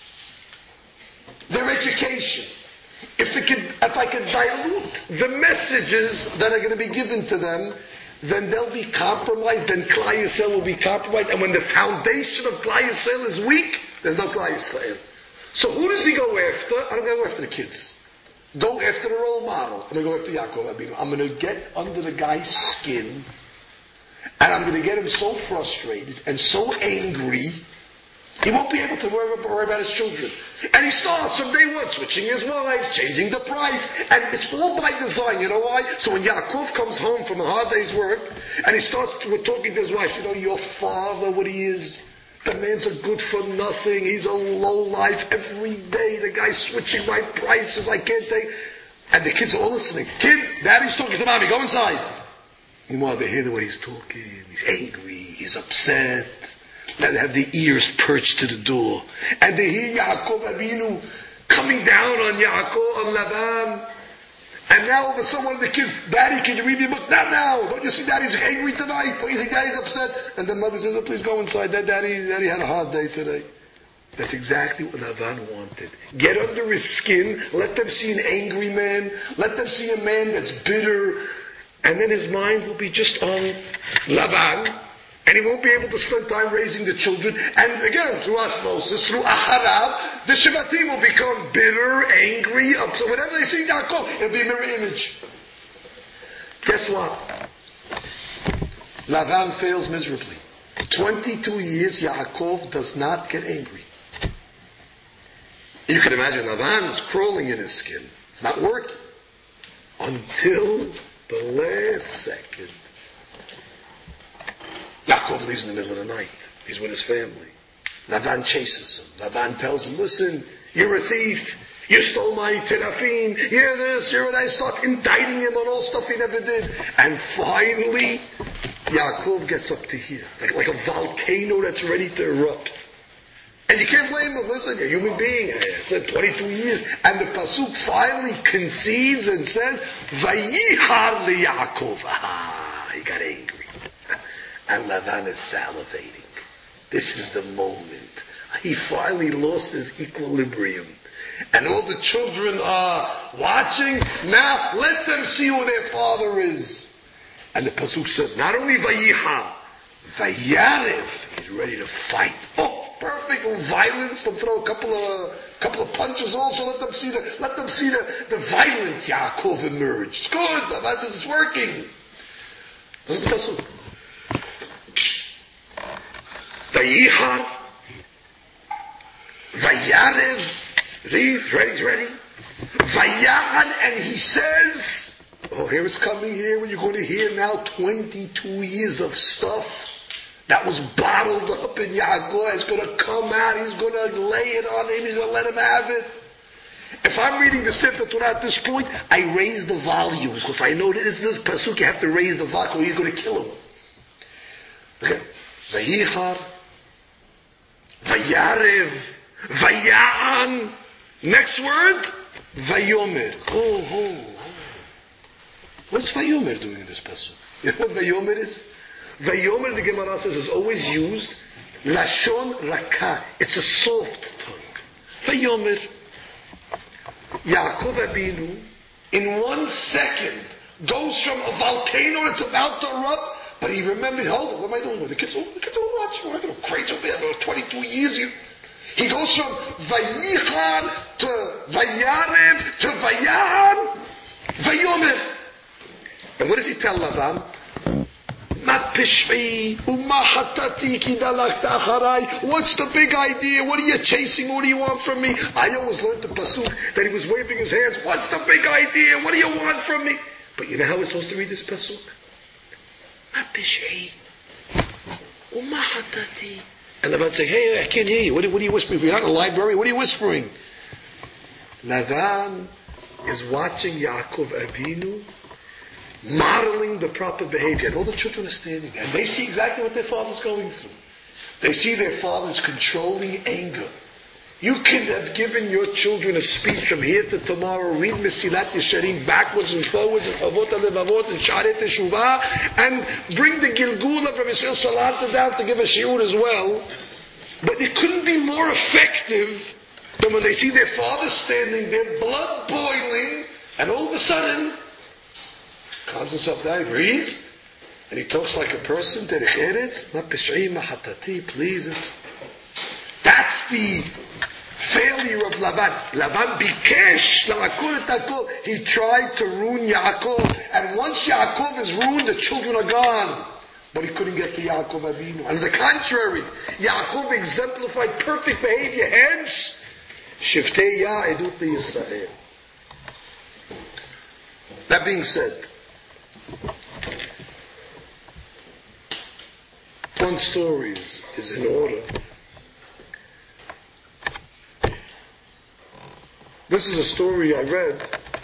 their education, if, it can, if I can dilute the messages that are going to be given to them, then they'll be compromised, then Klal Yisrael will be compromised, and when the foundation of Klal Yisrael is weak, there's no Klal Yisrael. So who does he go after? I'm going to go after the kids. Go after the role model. I'm going to go after Yaakov Abinu. I'm going to get under the guy's skin, and I'm going to get him so frustrated and so angry, he won't be able to worry, worry about his children. And he starts from day one, switching his wife, changing the price. And it's all by design, you know why? So when Yaakov comes home from a hard day's work, and he starts to, talking to his wife, you know, your father, what he is, the man's a good for nothing, he's a low life. Every day the guy's switching my prices, I can't take. And the kids are all listening. Kids, daddy's talking to mommy, go inside. Meanwhile, they hear the way he's talking, he's angry, he's upset. Now they have the ears perched to the door. And they hear Yaakov Abinu coming down on Yaakov, on Laban. And now all of a sudden one of the kids, Daddy, can you read me a book? Not now. Don't you see Daddy's angry tonight? Don't you think Daddy's upset? And the mother says, oh, please go inside. That Daddy, Daddy had a hard day today. That's exactly what Laban wanted. Get under his skin. Let them see an angry man. Let them see a man that's bitter. And then his mind will be just on Laban. And he won't be able to spend time raising the children. And again, through osmosis, through Aharav, the Shevatim will become bitter, angry, upset. Whenever they see Yaakov, it'll be a mirror image. Guess what? Lavan fails miserably. twenty-two years, Yaakov does not get angry. You can imagine Lavan is crawling in his skin. It's not working. Until the last second. Yaakov leaves in the middle of the night. He's with his family. Lavan chases him. Lavan tells him, listen, you're a thief. You stole my terafim. You're this, you're that. He starts indicting him on all stuff he never did. And finally, Yaakov gets up to here. Like, like a volcano that's ready to erupt. And you can't blame him. Listen, you're a human being. I said twenty-two years. And the Pasuk finally concedes and says, Vayihar li Yaakov. Ah, he got angry. And Lavan is salivating. This is the moment. He finally lost his equilibrium. And all the children are watching. Now, let them see who their father is. And the Pasuk says, not only Vayiha, Vayarev. He's ready to fight. Oh, perfect violence. They'll throw a couple of couple of punches also. Let them see the let them see the, the violent Yaakov emerge. It's good. It's working. This is the Pasuk. Vayihar, Vayarev, read, ready, ready. Vayahan, and he says, oh, here it's coming here, when you're going to hear now twenty-two years of stuff that was bottled up in Yaakov. It's going to come out, he's going to lay it on him, he's going to let him have it. If I'm reading the Sefer Torah at this point, I raise the volumes, because I know that this is Pasuk, you have to raise the volume, or you're going to kill him. Okay. Vayichar, Vayarev, Vayaan. Next word, Vayomer. Oh, oh, oh. What's Vayomer doing in this pasuk? You know what Vayomer is? Vayomer, the Gemara says, is always used Lashon Rakah. It's a soft tongue. Vayomer. Yaakov Abinu, in one second, goes from a volcano that's about to erupt. But he remembered, hold on, what am I doing with the kids? Oh, the kids are watching. We're not going to crazy over there. twenty-two years. You, He goes from Vayichar to Vayarev to Vayahan, Vayomer. And what does he tell Lavan? What's the big idea? What are you chasing? What do you want from me? I always learned the pasuk that he was waving his hands. What's the big idea? What do you want from me? But you know how we're supposed to read this pasuk? And Lavan say, hey, I can't hear you. What are, what are you whispering? You're not in the library. What are you whispering? Lavan is watching Yaakov Avinu modeling the proper behavior. And all the children are standing there. And they see exactly what their father's going through. They see their father's controlling anger. You could have given your children a speech from here to tomorrow, read Mesilat Yesharim backwards and forwards, and Avot HaLevavot, and Sharet Teshuvah, and bring the Gilgula from Yisrael Salata down to give a shiur as well. But it couldn't be more effective than when they see their father standing there, blood boiling, and all of a sudden, calms himself down, he breathes, and he talks like a person, Derech Eretz, not Peshaim, Mahatati, pleases. That's the failure of Lavan. Lavan bikesh la'akol et hakol. He tried to ruin Yaakov, and once Yaakov is ruined, the children are gone. But he couldn't get to Yaakov Avinu. On the contrary, Yaakov exemplified perfect behavior. Hence, Shiftei Ya Edut Yisrael. That being said, one story is, is in order. This is a story I read.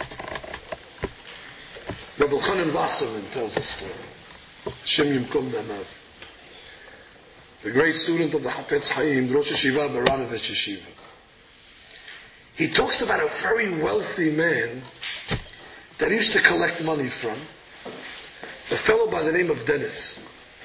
Rabbi Elchanan Wasserman tells the story. Shem Yimkom Damav. The great student of the Hafetz Chaim, Rosh Yeshiva, Baranovich Yeshiva. He talks about a very wealthy man that he used to collect money from. A fellow by the name of Dennis.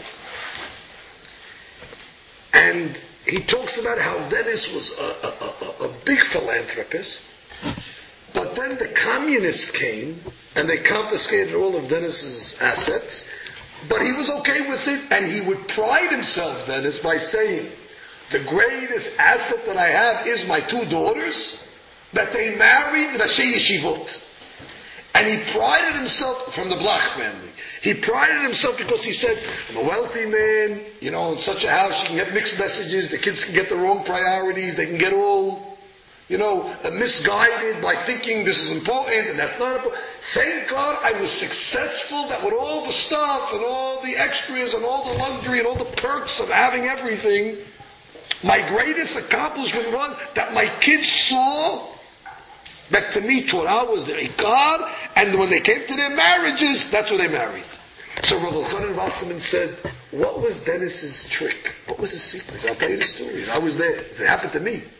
And he talks about how Dennis was a, a, a, a big philanthropist. But then the communists came and they confiscated all of Dennis's assets. But he was okay with it, and he would pride himself, Dennis, by saying, the greatest asset that I have is my two daughters, that they married Rashi Yeshivot. And he prided himself, from the Blach family, he prided himself because he said, I'm a wealthy man, you know, in such a house you can get mixed messages, the kids can get the wrong priorities, they can get all, you know, misguided by thinking this is important and that's not important. Thank God I was successful that with all the stuff and all the extras and all the luxury and all the perks of having everything, my greatest accomplishment was that my kids saw that to me Torah was their ikar, and when they came to their marriages, that's where they married. So Rav Elchanan Wasserman said, what was Dennis's trick? What was his secret? I'll tell you the story. I was there. It happened to me.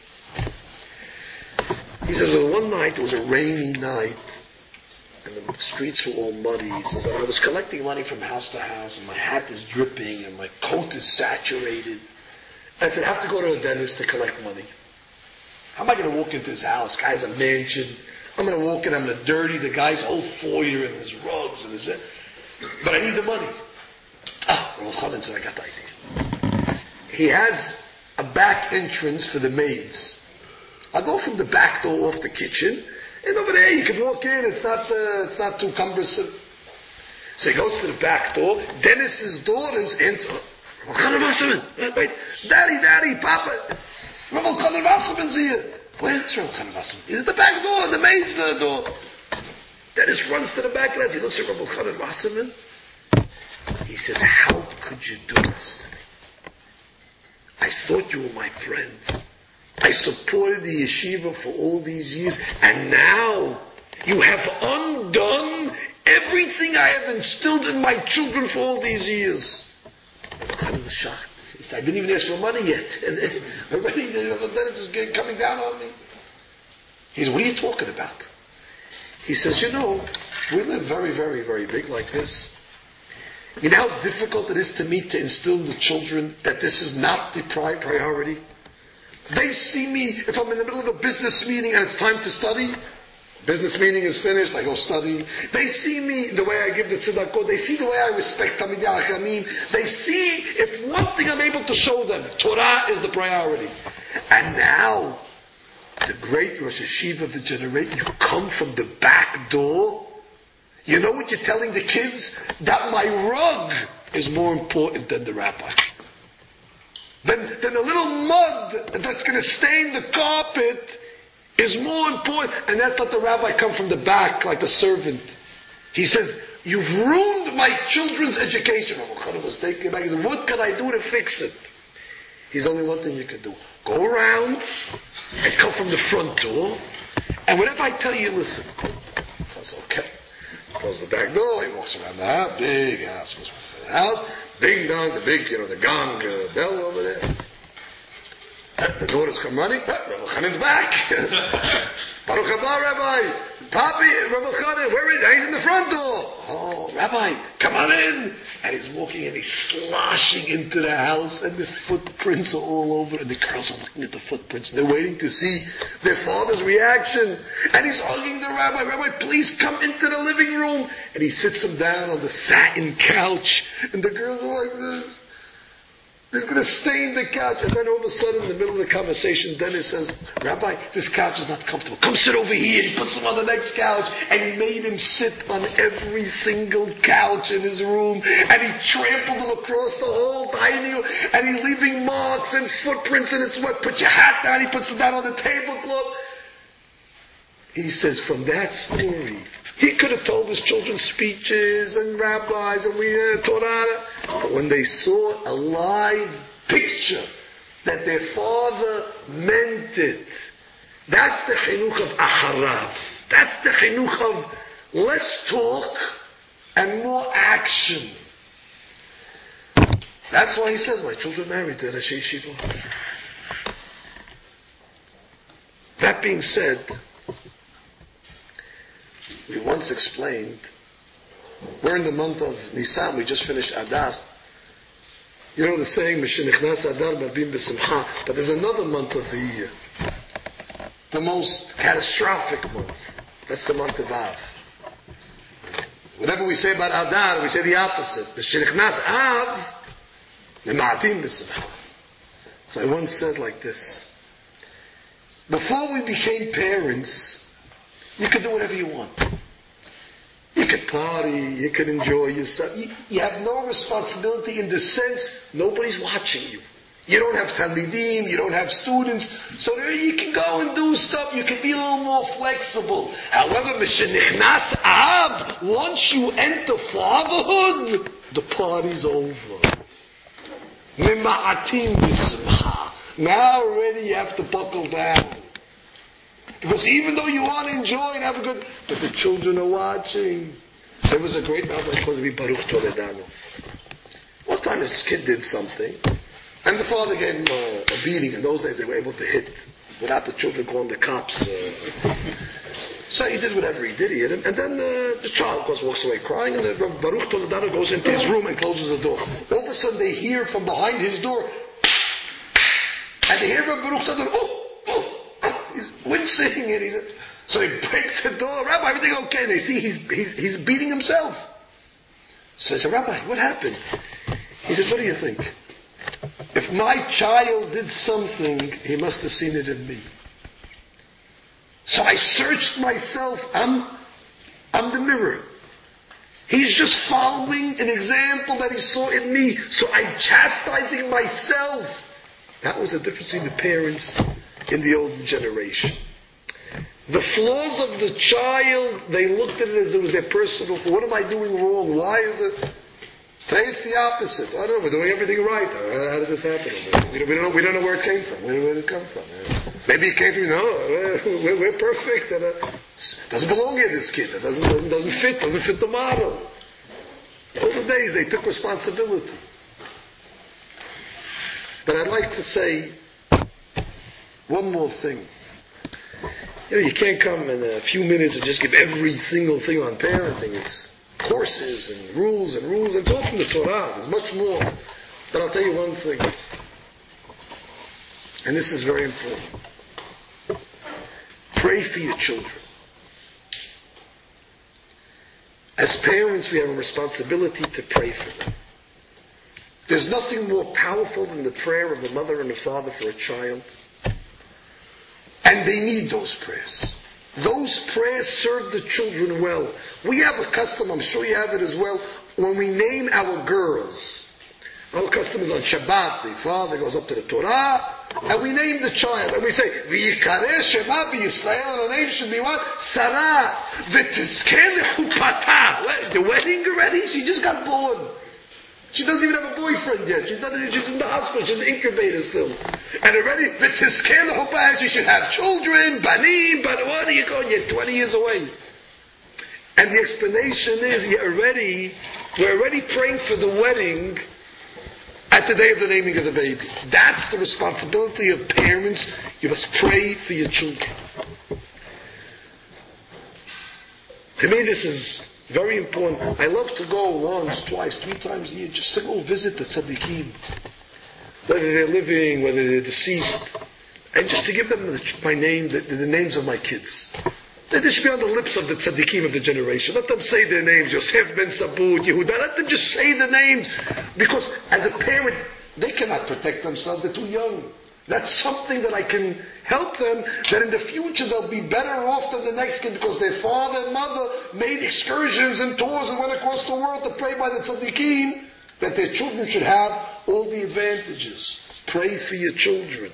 He says, well, one night, it was a rainy night, and the streets were all muddy. He says, I was collecting money from house to house, and my hat is dripping, and my coat is saturated. And I said, I have to go to a dentist to collect money. How am I going to walk into his house? Guy's a mansion. I'm going to walk in, I'm going to dirty the guy's whole foyer and his rugs and his... But I need the money. Ah, Rav Elchanan said, I got the idea. He has a back entrance for the maids. I'll go from the back door off the kitchen, and over there you can walk in. It's not uh, it's not too cumbersome. So he goes to the back door. Dennis's daughters answer. Rav Elchanan Wasserman, wait, wait, Daddy, Daddy, Papa. Rav Elchanan Wasserman's here. Where's Rav Elchanan Wasserman? He's at the back door. The maid's at the door. Dennis runs to the back and he looks at Rav Elchanan Wasserman. He says, "How could you do this to me? I thought you were my friend. I supported the yeshiva for all these years, and now you have undone everything I have instilled in my children for all these years." I was shocked. He said, I didn't even ask for money yet. And already the Dennis is getting, coming down on me. He said, what are you talking about? He says, you know, we live very, very, very big like this. You know how difficult it is to me to instill in the children that this is not the pri- priority? They see me, if I'm in the middle of a business meeting and it's time to study, business meeting is finished, I go study. They see me the way I give the tzedakot. They see the way I respect Talmidei Chachamim. They see if one thing I'm able to show them, Torah is the priority. And now, the great Rosh Hashiva of the generation, you come from the back door. You know what you're telling the kids? That my rug is more important than the rabbi. Than, than a little mud that's going to stain the carpet is more important. And that's not the rabbi come from the back like the servant. He says, you've ruined my children's education. Was taken back. He said, what can I do to fix it? He's only one thing you can do. Go around and come from the front door. And whatever I tell you, listen. That's okay. Close the back door. He walks around the house. Big house. Goes around the house. Ding dong. The big, you know, the gong uh, bell over there. The daughters come running. Rabbi Chanan's back. Baruch haba, Rabbi. Papi, Rabbi Chanan, where is he? He's in the front door. Oh, Rabbi, come on in. And he's walking and he's sloshing into the house and the footprints are all over and the girls are looking at the footprints. They're waiting to see their father's reaction. And he's hugging the rabbi. Rabbi, please come into the living room. And he sits him down on the satin couch. And the girls are like this. He's going to stain the couch. And then all of a sudden, in the middle of the conversation, Dennis says, Rabbi, this couch is not comfortable. Come sit over here. He puts him on the next couch. And he made him sit on every single couch in his room. And he trampled him across the whole dining room. And he's leaving marks and footprints in his sweat. Put your hat down. He puts it down on the tablecloth. He says, from that story, he could have told his children speeches and rabbis and we uh, Torah. But when they saw a live picture that their father meant it, that's the chinuch of acharav. That's the chinuch of less talk and more action. That's why he says, my children married the Rosh Yeshiva. That being said, we once explained, we're in the month of Nisan, we just finished Adar. You know the saying, Mishenichnas Adar Marbim B'Simcha, but there's another month of the year. The most catastrophic month. That's the month of Av. Whatever we say about Adar, we say the opposite. Mishenichnas Av, Nema'atim B'Simcha. So I once said like this, before we became parents, you could do whatever you want. You could party, you could enjoy yourself. You, you have no responsibility in the sense nobody's watching you. You don't have talmidim, you don't have students, so there you can go and do stuff. You can be a little more flexible. However, Mishenichnas Av, once you enter fatherhood, the party's over. Mema'atim b'simcha. Now already you have to buckle down. Because even though you want to enjoy and have a good, but the children are watching. There was a great rabbi called Baruch Toledano. One time his kid did something, and the father gave him a, a beating. In those days they were able to hit without the children calling the cops. Uh, so he did whatever he did. He hit him, and then uh, the child, of course, walks away crying, and then Baruch Toledano goes into his room and closes the door. All of a sudden they hear from behind his door, and they hear from Baruch Toledano, oh, oh. He's wincing and he's, so he breaks the door. Rabbi, everything okay? And they see he's, he's, he's beating himself. So they say, Rabbi, what happened? He says, what do you think? If my child did something, he must have seen it in me. So I searched myself. I'm, I'm the mirror. He's just following an example that he saw in me. So I'm chastising myself. That was the difference between the parents in the old generation. The flaws of the child, they looked at it as it was their personal flaw. What am I doing wrong? Why is it? Today it's the opposite. I don't know, we're doing everything right. How did this happen? We don't, we don't know, we don't know where it came from. Where did it come from? Maybe it came from, no, we're, we're perfect. And, uh, doesn't belong here, this kid. It doesn't, doesn't, doesn't fit, doesn't fit the model. All the days they took responsibility. But I'd like to say one more thing. You know, you can't come in a few minutes and just give every single thing on parenting. It's courses and rules and rules. It's all from the Torah. There's much more. But I'll tell you one thing. And this is very important. Pray for your children. As parents, we have a responsibility to pray for them. There's nothing more powerful than the prayer of the mother and the father for a child. And they need those prayers. Those prayers serve the children well. We have a custom, I'm sure you have it as well, when we name our girls. Our custom is on Shabbat, the father goes up to the Torah, and we name the child, and we say, V'yikareh Shema b'Yisrael, and the name should be what? Sarah. V'tizkeh lechupata. The wedding already? She just got born. She doesn't even have a boyfriend yet. She's, not, she's in the hospital. She's in the incubator still. And already, v'tizkeh lechupata, she should have children, banim, but what are you going? You're twenty years away. And the explanation is, you're already, we're already praying for the wedding at the day of the naming of the baby. That's the responsibility of parents. You must pray for your children. To me, this is very important. I love to go once, twice, three times a year just to go visit the tzaddikim. Whether they're living, whether they're deceased. And just to give them the, my name, the, the names of my kids. They should be on the lips of the tzaddikim of the generation. Let them say their names. Yosef ben Sabut, Yehuda. Let them just say the names. Because as a parent, they cannot protect themselves. They're too young. That's something that I can help them, that in the future they'll be better off than the next kid because their father and mother made excursions and tours and went across the world to pray by the tzaddikim, that their children should have all the advantages. Pray for your children.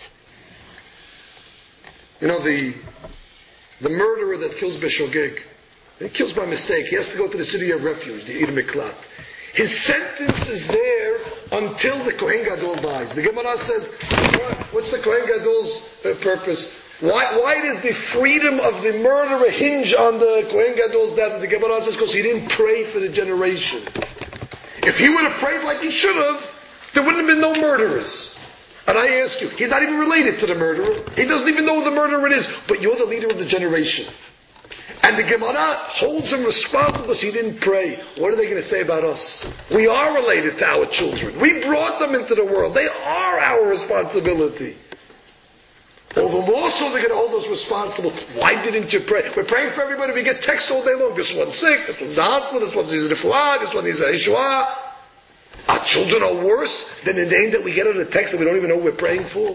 You know, the The murderer that kills Beshogeg, he kills by mistake. He has to go to the city of refuge, the Ir Miklat. His sentence is there until the Kohen Gadol dies. The Gemara says, what's the Kohen Gadol's uh, purpose? Why, why does the freedom of the murderer hinge on the Kohen Gadol's death? The Gemara says, because he didn't pray for the generation. If he would have prayed like he should have, there wouldn't have been no murderers. And I ask you, he's not even related to the murderer. He doesn't even know who the murderer is, but you're the leader of the generation. And the Gemara holds him responsible because he didn't pray. What are they going to say about us? We are related to our children. We brought them into the world. They are our responsibility. All the more so they're going to hold us responsible. Why didn't you pray? We're praying for everybody. We get texts all day long. This one's sick. This one's in the hospital. This one's in the refuah. This one needs a Yeshua. Our children are worse than the name that we get on the text that we don't even know who we're praying for.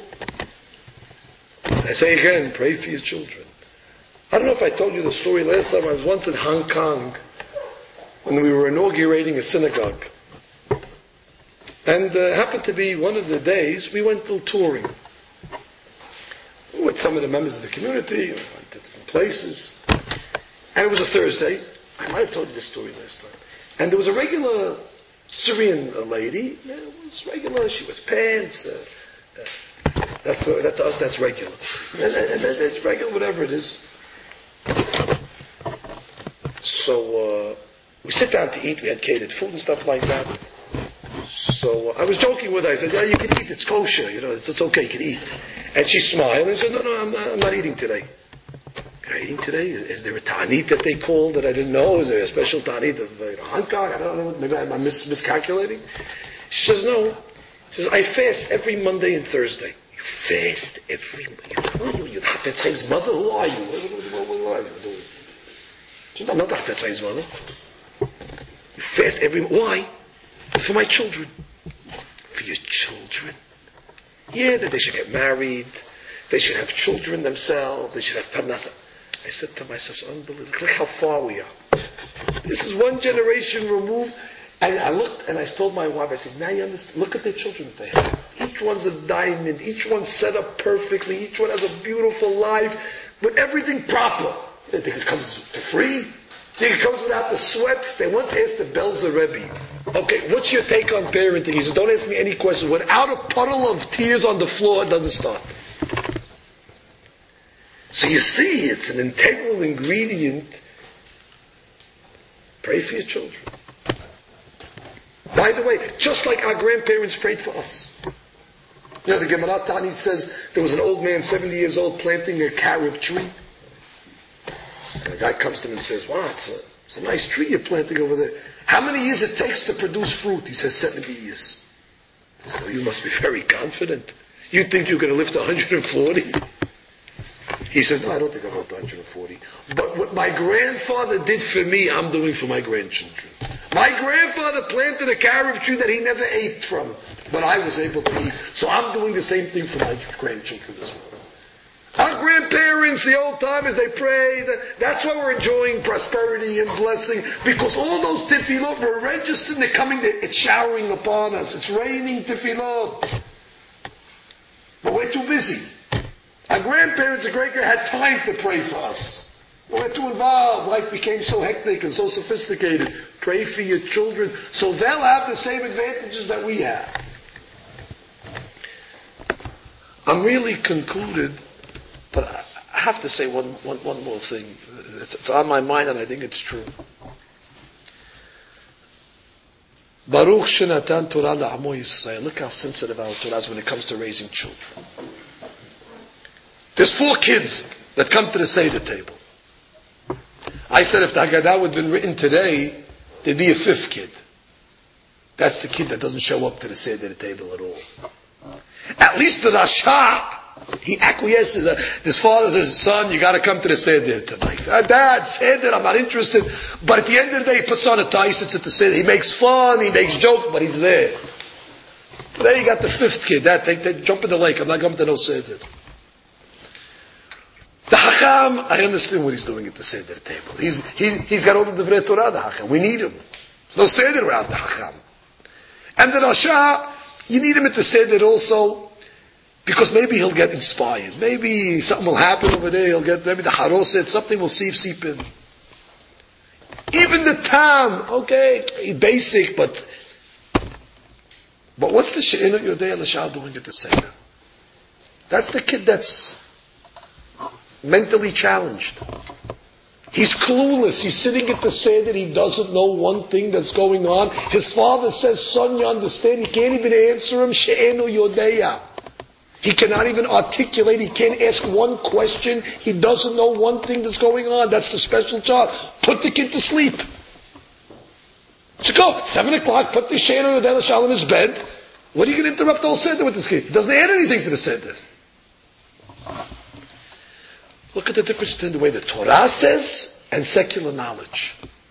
I say again, pray for your children. I don't know if I told you the story last time. I was once in Hong Kong when we were inaugurating a synagogue. And uh, happened to be one of the days we went to touring with some of the members of the community, we went to different places. And it was a Thursday. I might have told you this story last time. And there was a regular Syrian lady. It was regular. She was pants. Uh, uh, that's uh, that to us. That's regular. And, and, and it's regular, whatever it is. So uh, we sit down to eat. We had catered food and stuff like that. So uh, I was joking with her. I said, "Yeah, you can eat. It's kosher. You know, it's, it's okay. You can eat." And she smiled and said, "No, no, I'm not, I'm not eating today." Are you eating today? Is there a ta'anit that they call that I didn't know? Is there a special ta'anit of uh, Hong Kong? I don't know. Maybe I'm mis- miscalculating. She says, "No." She says, "I fast every Monday and Thursday." You fast every Monday? You're Hafetz Chaim's mother? Who are you? What, what, what, what are you doing? She said, "I'm not Hafetz Chaim's mother." You fast every Why? For my children. For your children? Yeah, that they should get married. They should have children themselves. They should have parnasa. I said to myself, it's unbelievable. Look how far we are. This is one generation removed. And I looked and I told my wife, I said, now you understand. Look at the children that they have. Each one's a diamond. Each one's set up perfectly. Each one has a beautiful life with everything proper. They think it comes for free. They think it comes without the sweat. They once asked the Belzer Rebbe, okay, what's your take on parenting? He said, don't ask me any questions. Without a puddle of tears on the floor, it doesn't start. So you see, it's an integral ingredient. Pray for your children. By the way, just like our grandparents prayed for us. You know, the Gemara Tani says there was an old man, seventy years old, planting a carob tree. And a guy comes to him and says, wow, it's a, it's a nice tree you're planting over there. How many years it takes to produce fruit? He says, seventy years. He said, well, you must be very confident. You think you're going to live to one hundred forty? He says, no, I don't think I'll live to one hundred forty. But what my grandfather did for me, I'm doing for my grandchildren. My grandfather planted a carob tree that he never ate from, but I was able to eat. So I'm doing the same thing for my grandchildren as well. Our grandfather grandparents, the old timers, they prayed. That's why we're enjoying prosperity and blessing, because all those tefillot were registered. They're coming. It's showering upon us. It's raining tefillot. But we're too busy. Our grandparents and great-grandparents had time to pray for us. We're too involved. Life became so hectic and so sophisticated. Pray for your children so they'll have the same advantages that we have. I'm really concluded, but I have to say one, one, one more thing. It's, it's on my mind and I think it's true. Baruch Shenatan Torah la'amo Yisrael. Look how sensitive our Torah is when it comes to raising children. There's four kids that come to the Seder table. I said if the Haggadah would have been written today, there'd be a fifth kid. That's the kid that doesn't show up to the Seder table at all. At least the Rasha, he acquiesces. Uh, his father says, son, you got to come to the Seder tonight. Uh, Dad, Seder, I'm not interested. But at the end of the day, he puts on a tie, sits at the Seder. He makes fun, he makes jokes, but he's there. Today you got the fifth kid. That they, they jump in the lake. I'm not coming to no Seder. The Hacham, I understand what he's doing at the Seder table. He's, he's, he's got all the Divrei Torah, the Hacham. We need him. There's no Seder without the Hacham. And the Rasha, you need him at the Seder also, because maybe he'll get inspired. Maybe something will happen over there. He'll get, maybe the Haroset, something will seep, seep in. Even the Tam, okay, basic, but, but what's the She'enu Yodei L'Shah doing at the Seder? That's the kid that's mentally challenged. He's clueless. He's sitting at the Seder. He doesn't know one thing that's going on. His father says, son, you understand? He can't even answer him. She'enu yodeya. He cannot even articulate. He can't ask one question. He doesn't know one thing that's going on. That's the special job. Put the kid to sleep. So go. Seven o'clock, put the She'enu yodeya l'shal in his bed. What are you going to interrupt the whole Seder with this kid? He doesn't add anything to the Seder. Look at the difference between the way the Torah says and secular knowledge.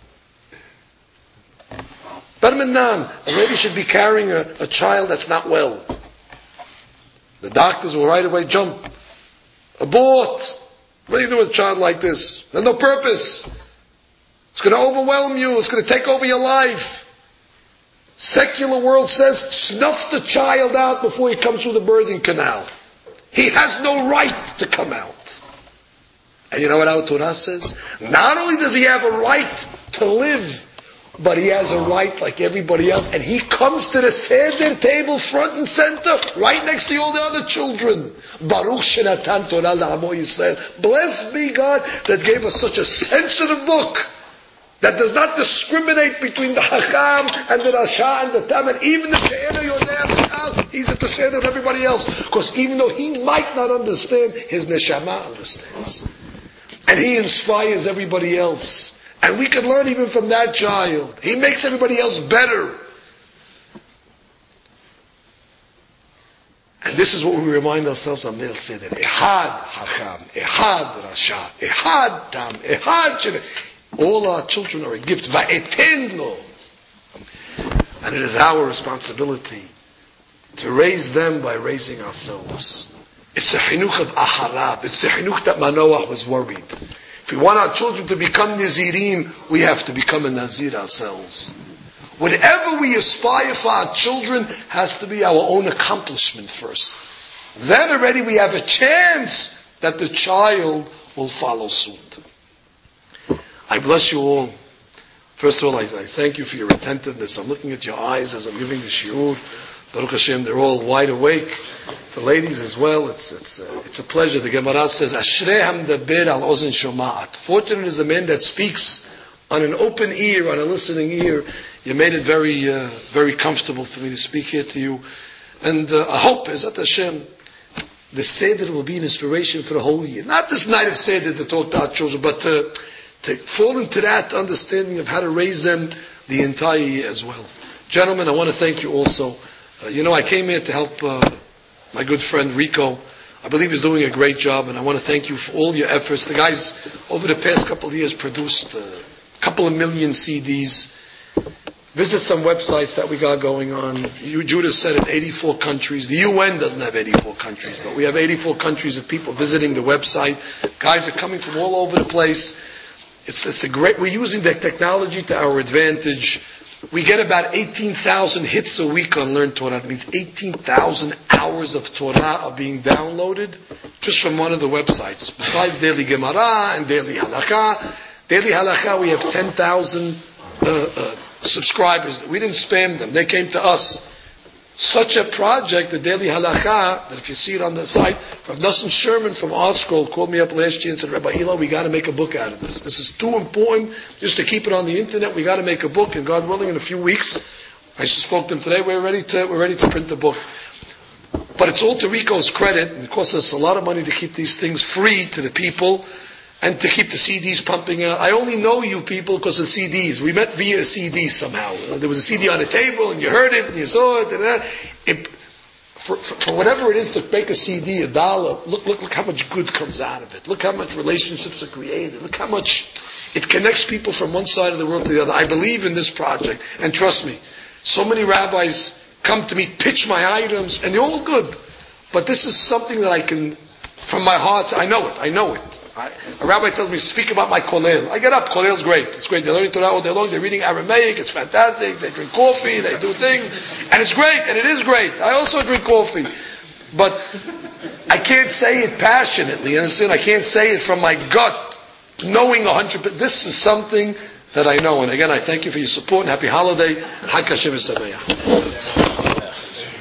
Barminan, a lady should be carrying a, a child that's not well. The doctors will right away jump. Abort! What do you do with a child like this? There's no purpose. It's going to overwhelm you. It's going to take over your life. Secular world says, snuff the child out before he comes through the birthing canal. He has no right to come out. And you know what our Torah says? Not only does he have a right to live, but he has a right like everybody else. And he comes to the Seder table front and center, right next to all the other children. Baruch Shenatan Torah la'amo Yisrael. Blessed be God that gave us such a sensitive book that does not discriminate between the Hakam and the Rasha and the Tam, and even the She'enu Yodei, he's at the Seder of everybody else. Because even though he might not understand, his Neshama understands. And he inspires everybody else. And we can learn even from that child. He makes everybody else better. And this is what we remind ourselves on Leil Seder. Ehad Hacham, Ehad Rasha, Ehad Tam, Ehad Shene. All our children are a gift. Va'eten lo. And it is our responsibility to raise them by raising ourselves. It's the chinuch of Aharab. It's the chinuch that Manoach was worried. If we want our children to become Nazirim, we have to become a Nazir ourselves. Whatever we aspire for our children has to be our own accomplishment first. Then already we have a chance that the child will follow suit. I bless you all. First of all, I, I thank you for your attentiveness. I'm looking at your eyes as I'm giving the shiur. Baruch Hashem, they're all wide awake. The ladies as well. It's it's uh, it's a pleasure. The Gemara says, "Ashrei hamdaber al ozen shomat." Fortunate is the man that speaks on an open ear, on a listening ear. You made it very uh, very comfortable for me to speak here to you, and uh, I hope, Ezrat Hashem, the Seder will be an inspiration for the whole year. Not this night of Seder to talk to our children, but uh, to fall into that understanding of how to raise them the entire year as well. Gentlemen, I want to thank you also. Uh, you know, I came here to help uh, my good friend Rico. I believe he's doing a great job, and I want to thank you for all your efforts. The guys, over the past couple of years, produced a couple of million C Ds. visit some websites that we got going on. You, Judah said in eighty-four countries. The U N doesn't have eighty-four countries, but we have eighty-four countries of people visiting the website. Guys are coming from all over the place. It's, it's a great, we're using the technology to our advantage. We get about eighteen thousand hits a week on Learn Torah. That means eighteen thousand hours of Torah are being downloaded just from one of the websites. Besides Daily Gemara and Daily Halakha. Daily Halakha, we have ten thousand uh, uh, subscribers. We didn't spam them. They came to us. Such a project, the Daily Halakha, that if you see it on the site, Rav Nosson Sherman from ArtScroll called me up last year and said, Rabbi Hillel, we got to make a book out of this. This is too important just to keep it on the internet. We got to make a book, and God willing, in a few weeks, I just spoke to him today, we're ready to, we're ready to print the book. But it's all to Rico's credit, and it costs us a lot of money to keep these things free to the people, and to keep the C Ds pumping out. I only know you people because of C Ds. We met via a C D somehow. There was a C D on the table, and you heard it, and you saw it. And it for, for, for whatever it is to make a C D, a dollar, look, look, look how much good comes out of it. Look how much relationships are created. Look how much it connects people from one side of the world to the other. I believe in this project. And trust me, so many rabbis come to me, pitch my items, and they're all good. But this is something that I can, from my heart, I know it. I know it. I, a rabbi tells me, speak about my kollel. I get up, kollel's great. It's great. They're learning Torah all day long. They're reading Aramaic. It's fantastic. They drink coffee. They do things. And it's great. And it is great. I also drink coffee. But I can't say it passionately. You understand? I can't say it from my gut, knowing a hundred percent. This is something that I know. And again, I thank you for your support and happy holiday. Chag Kasher v'Sameach.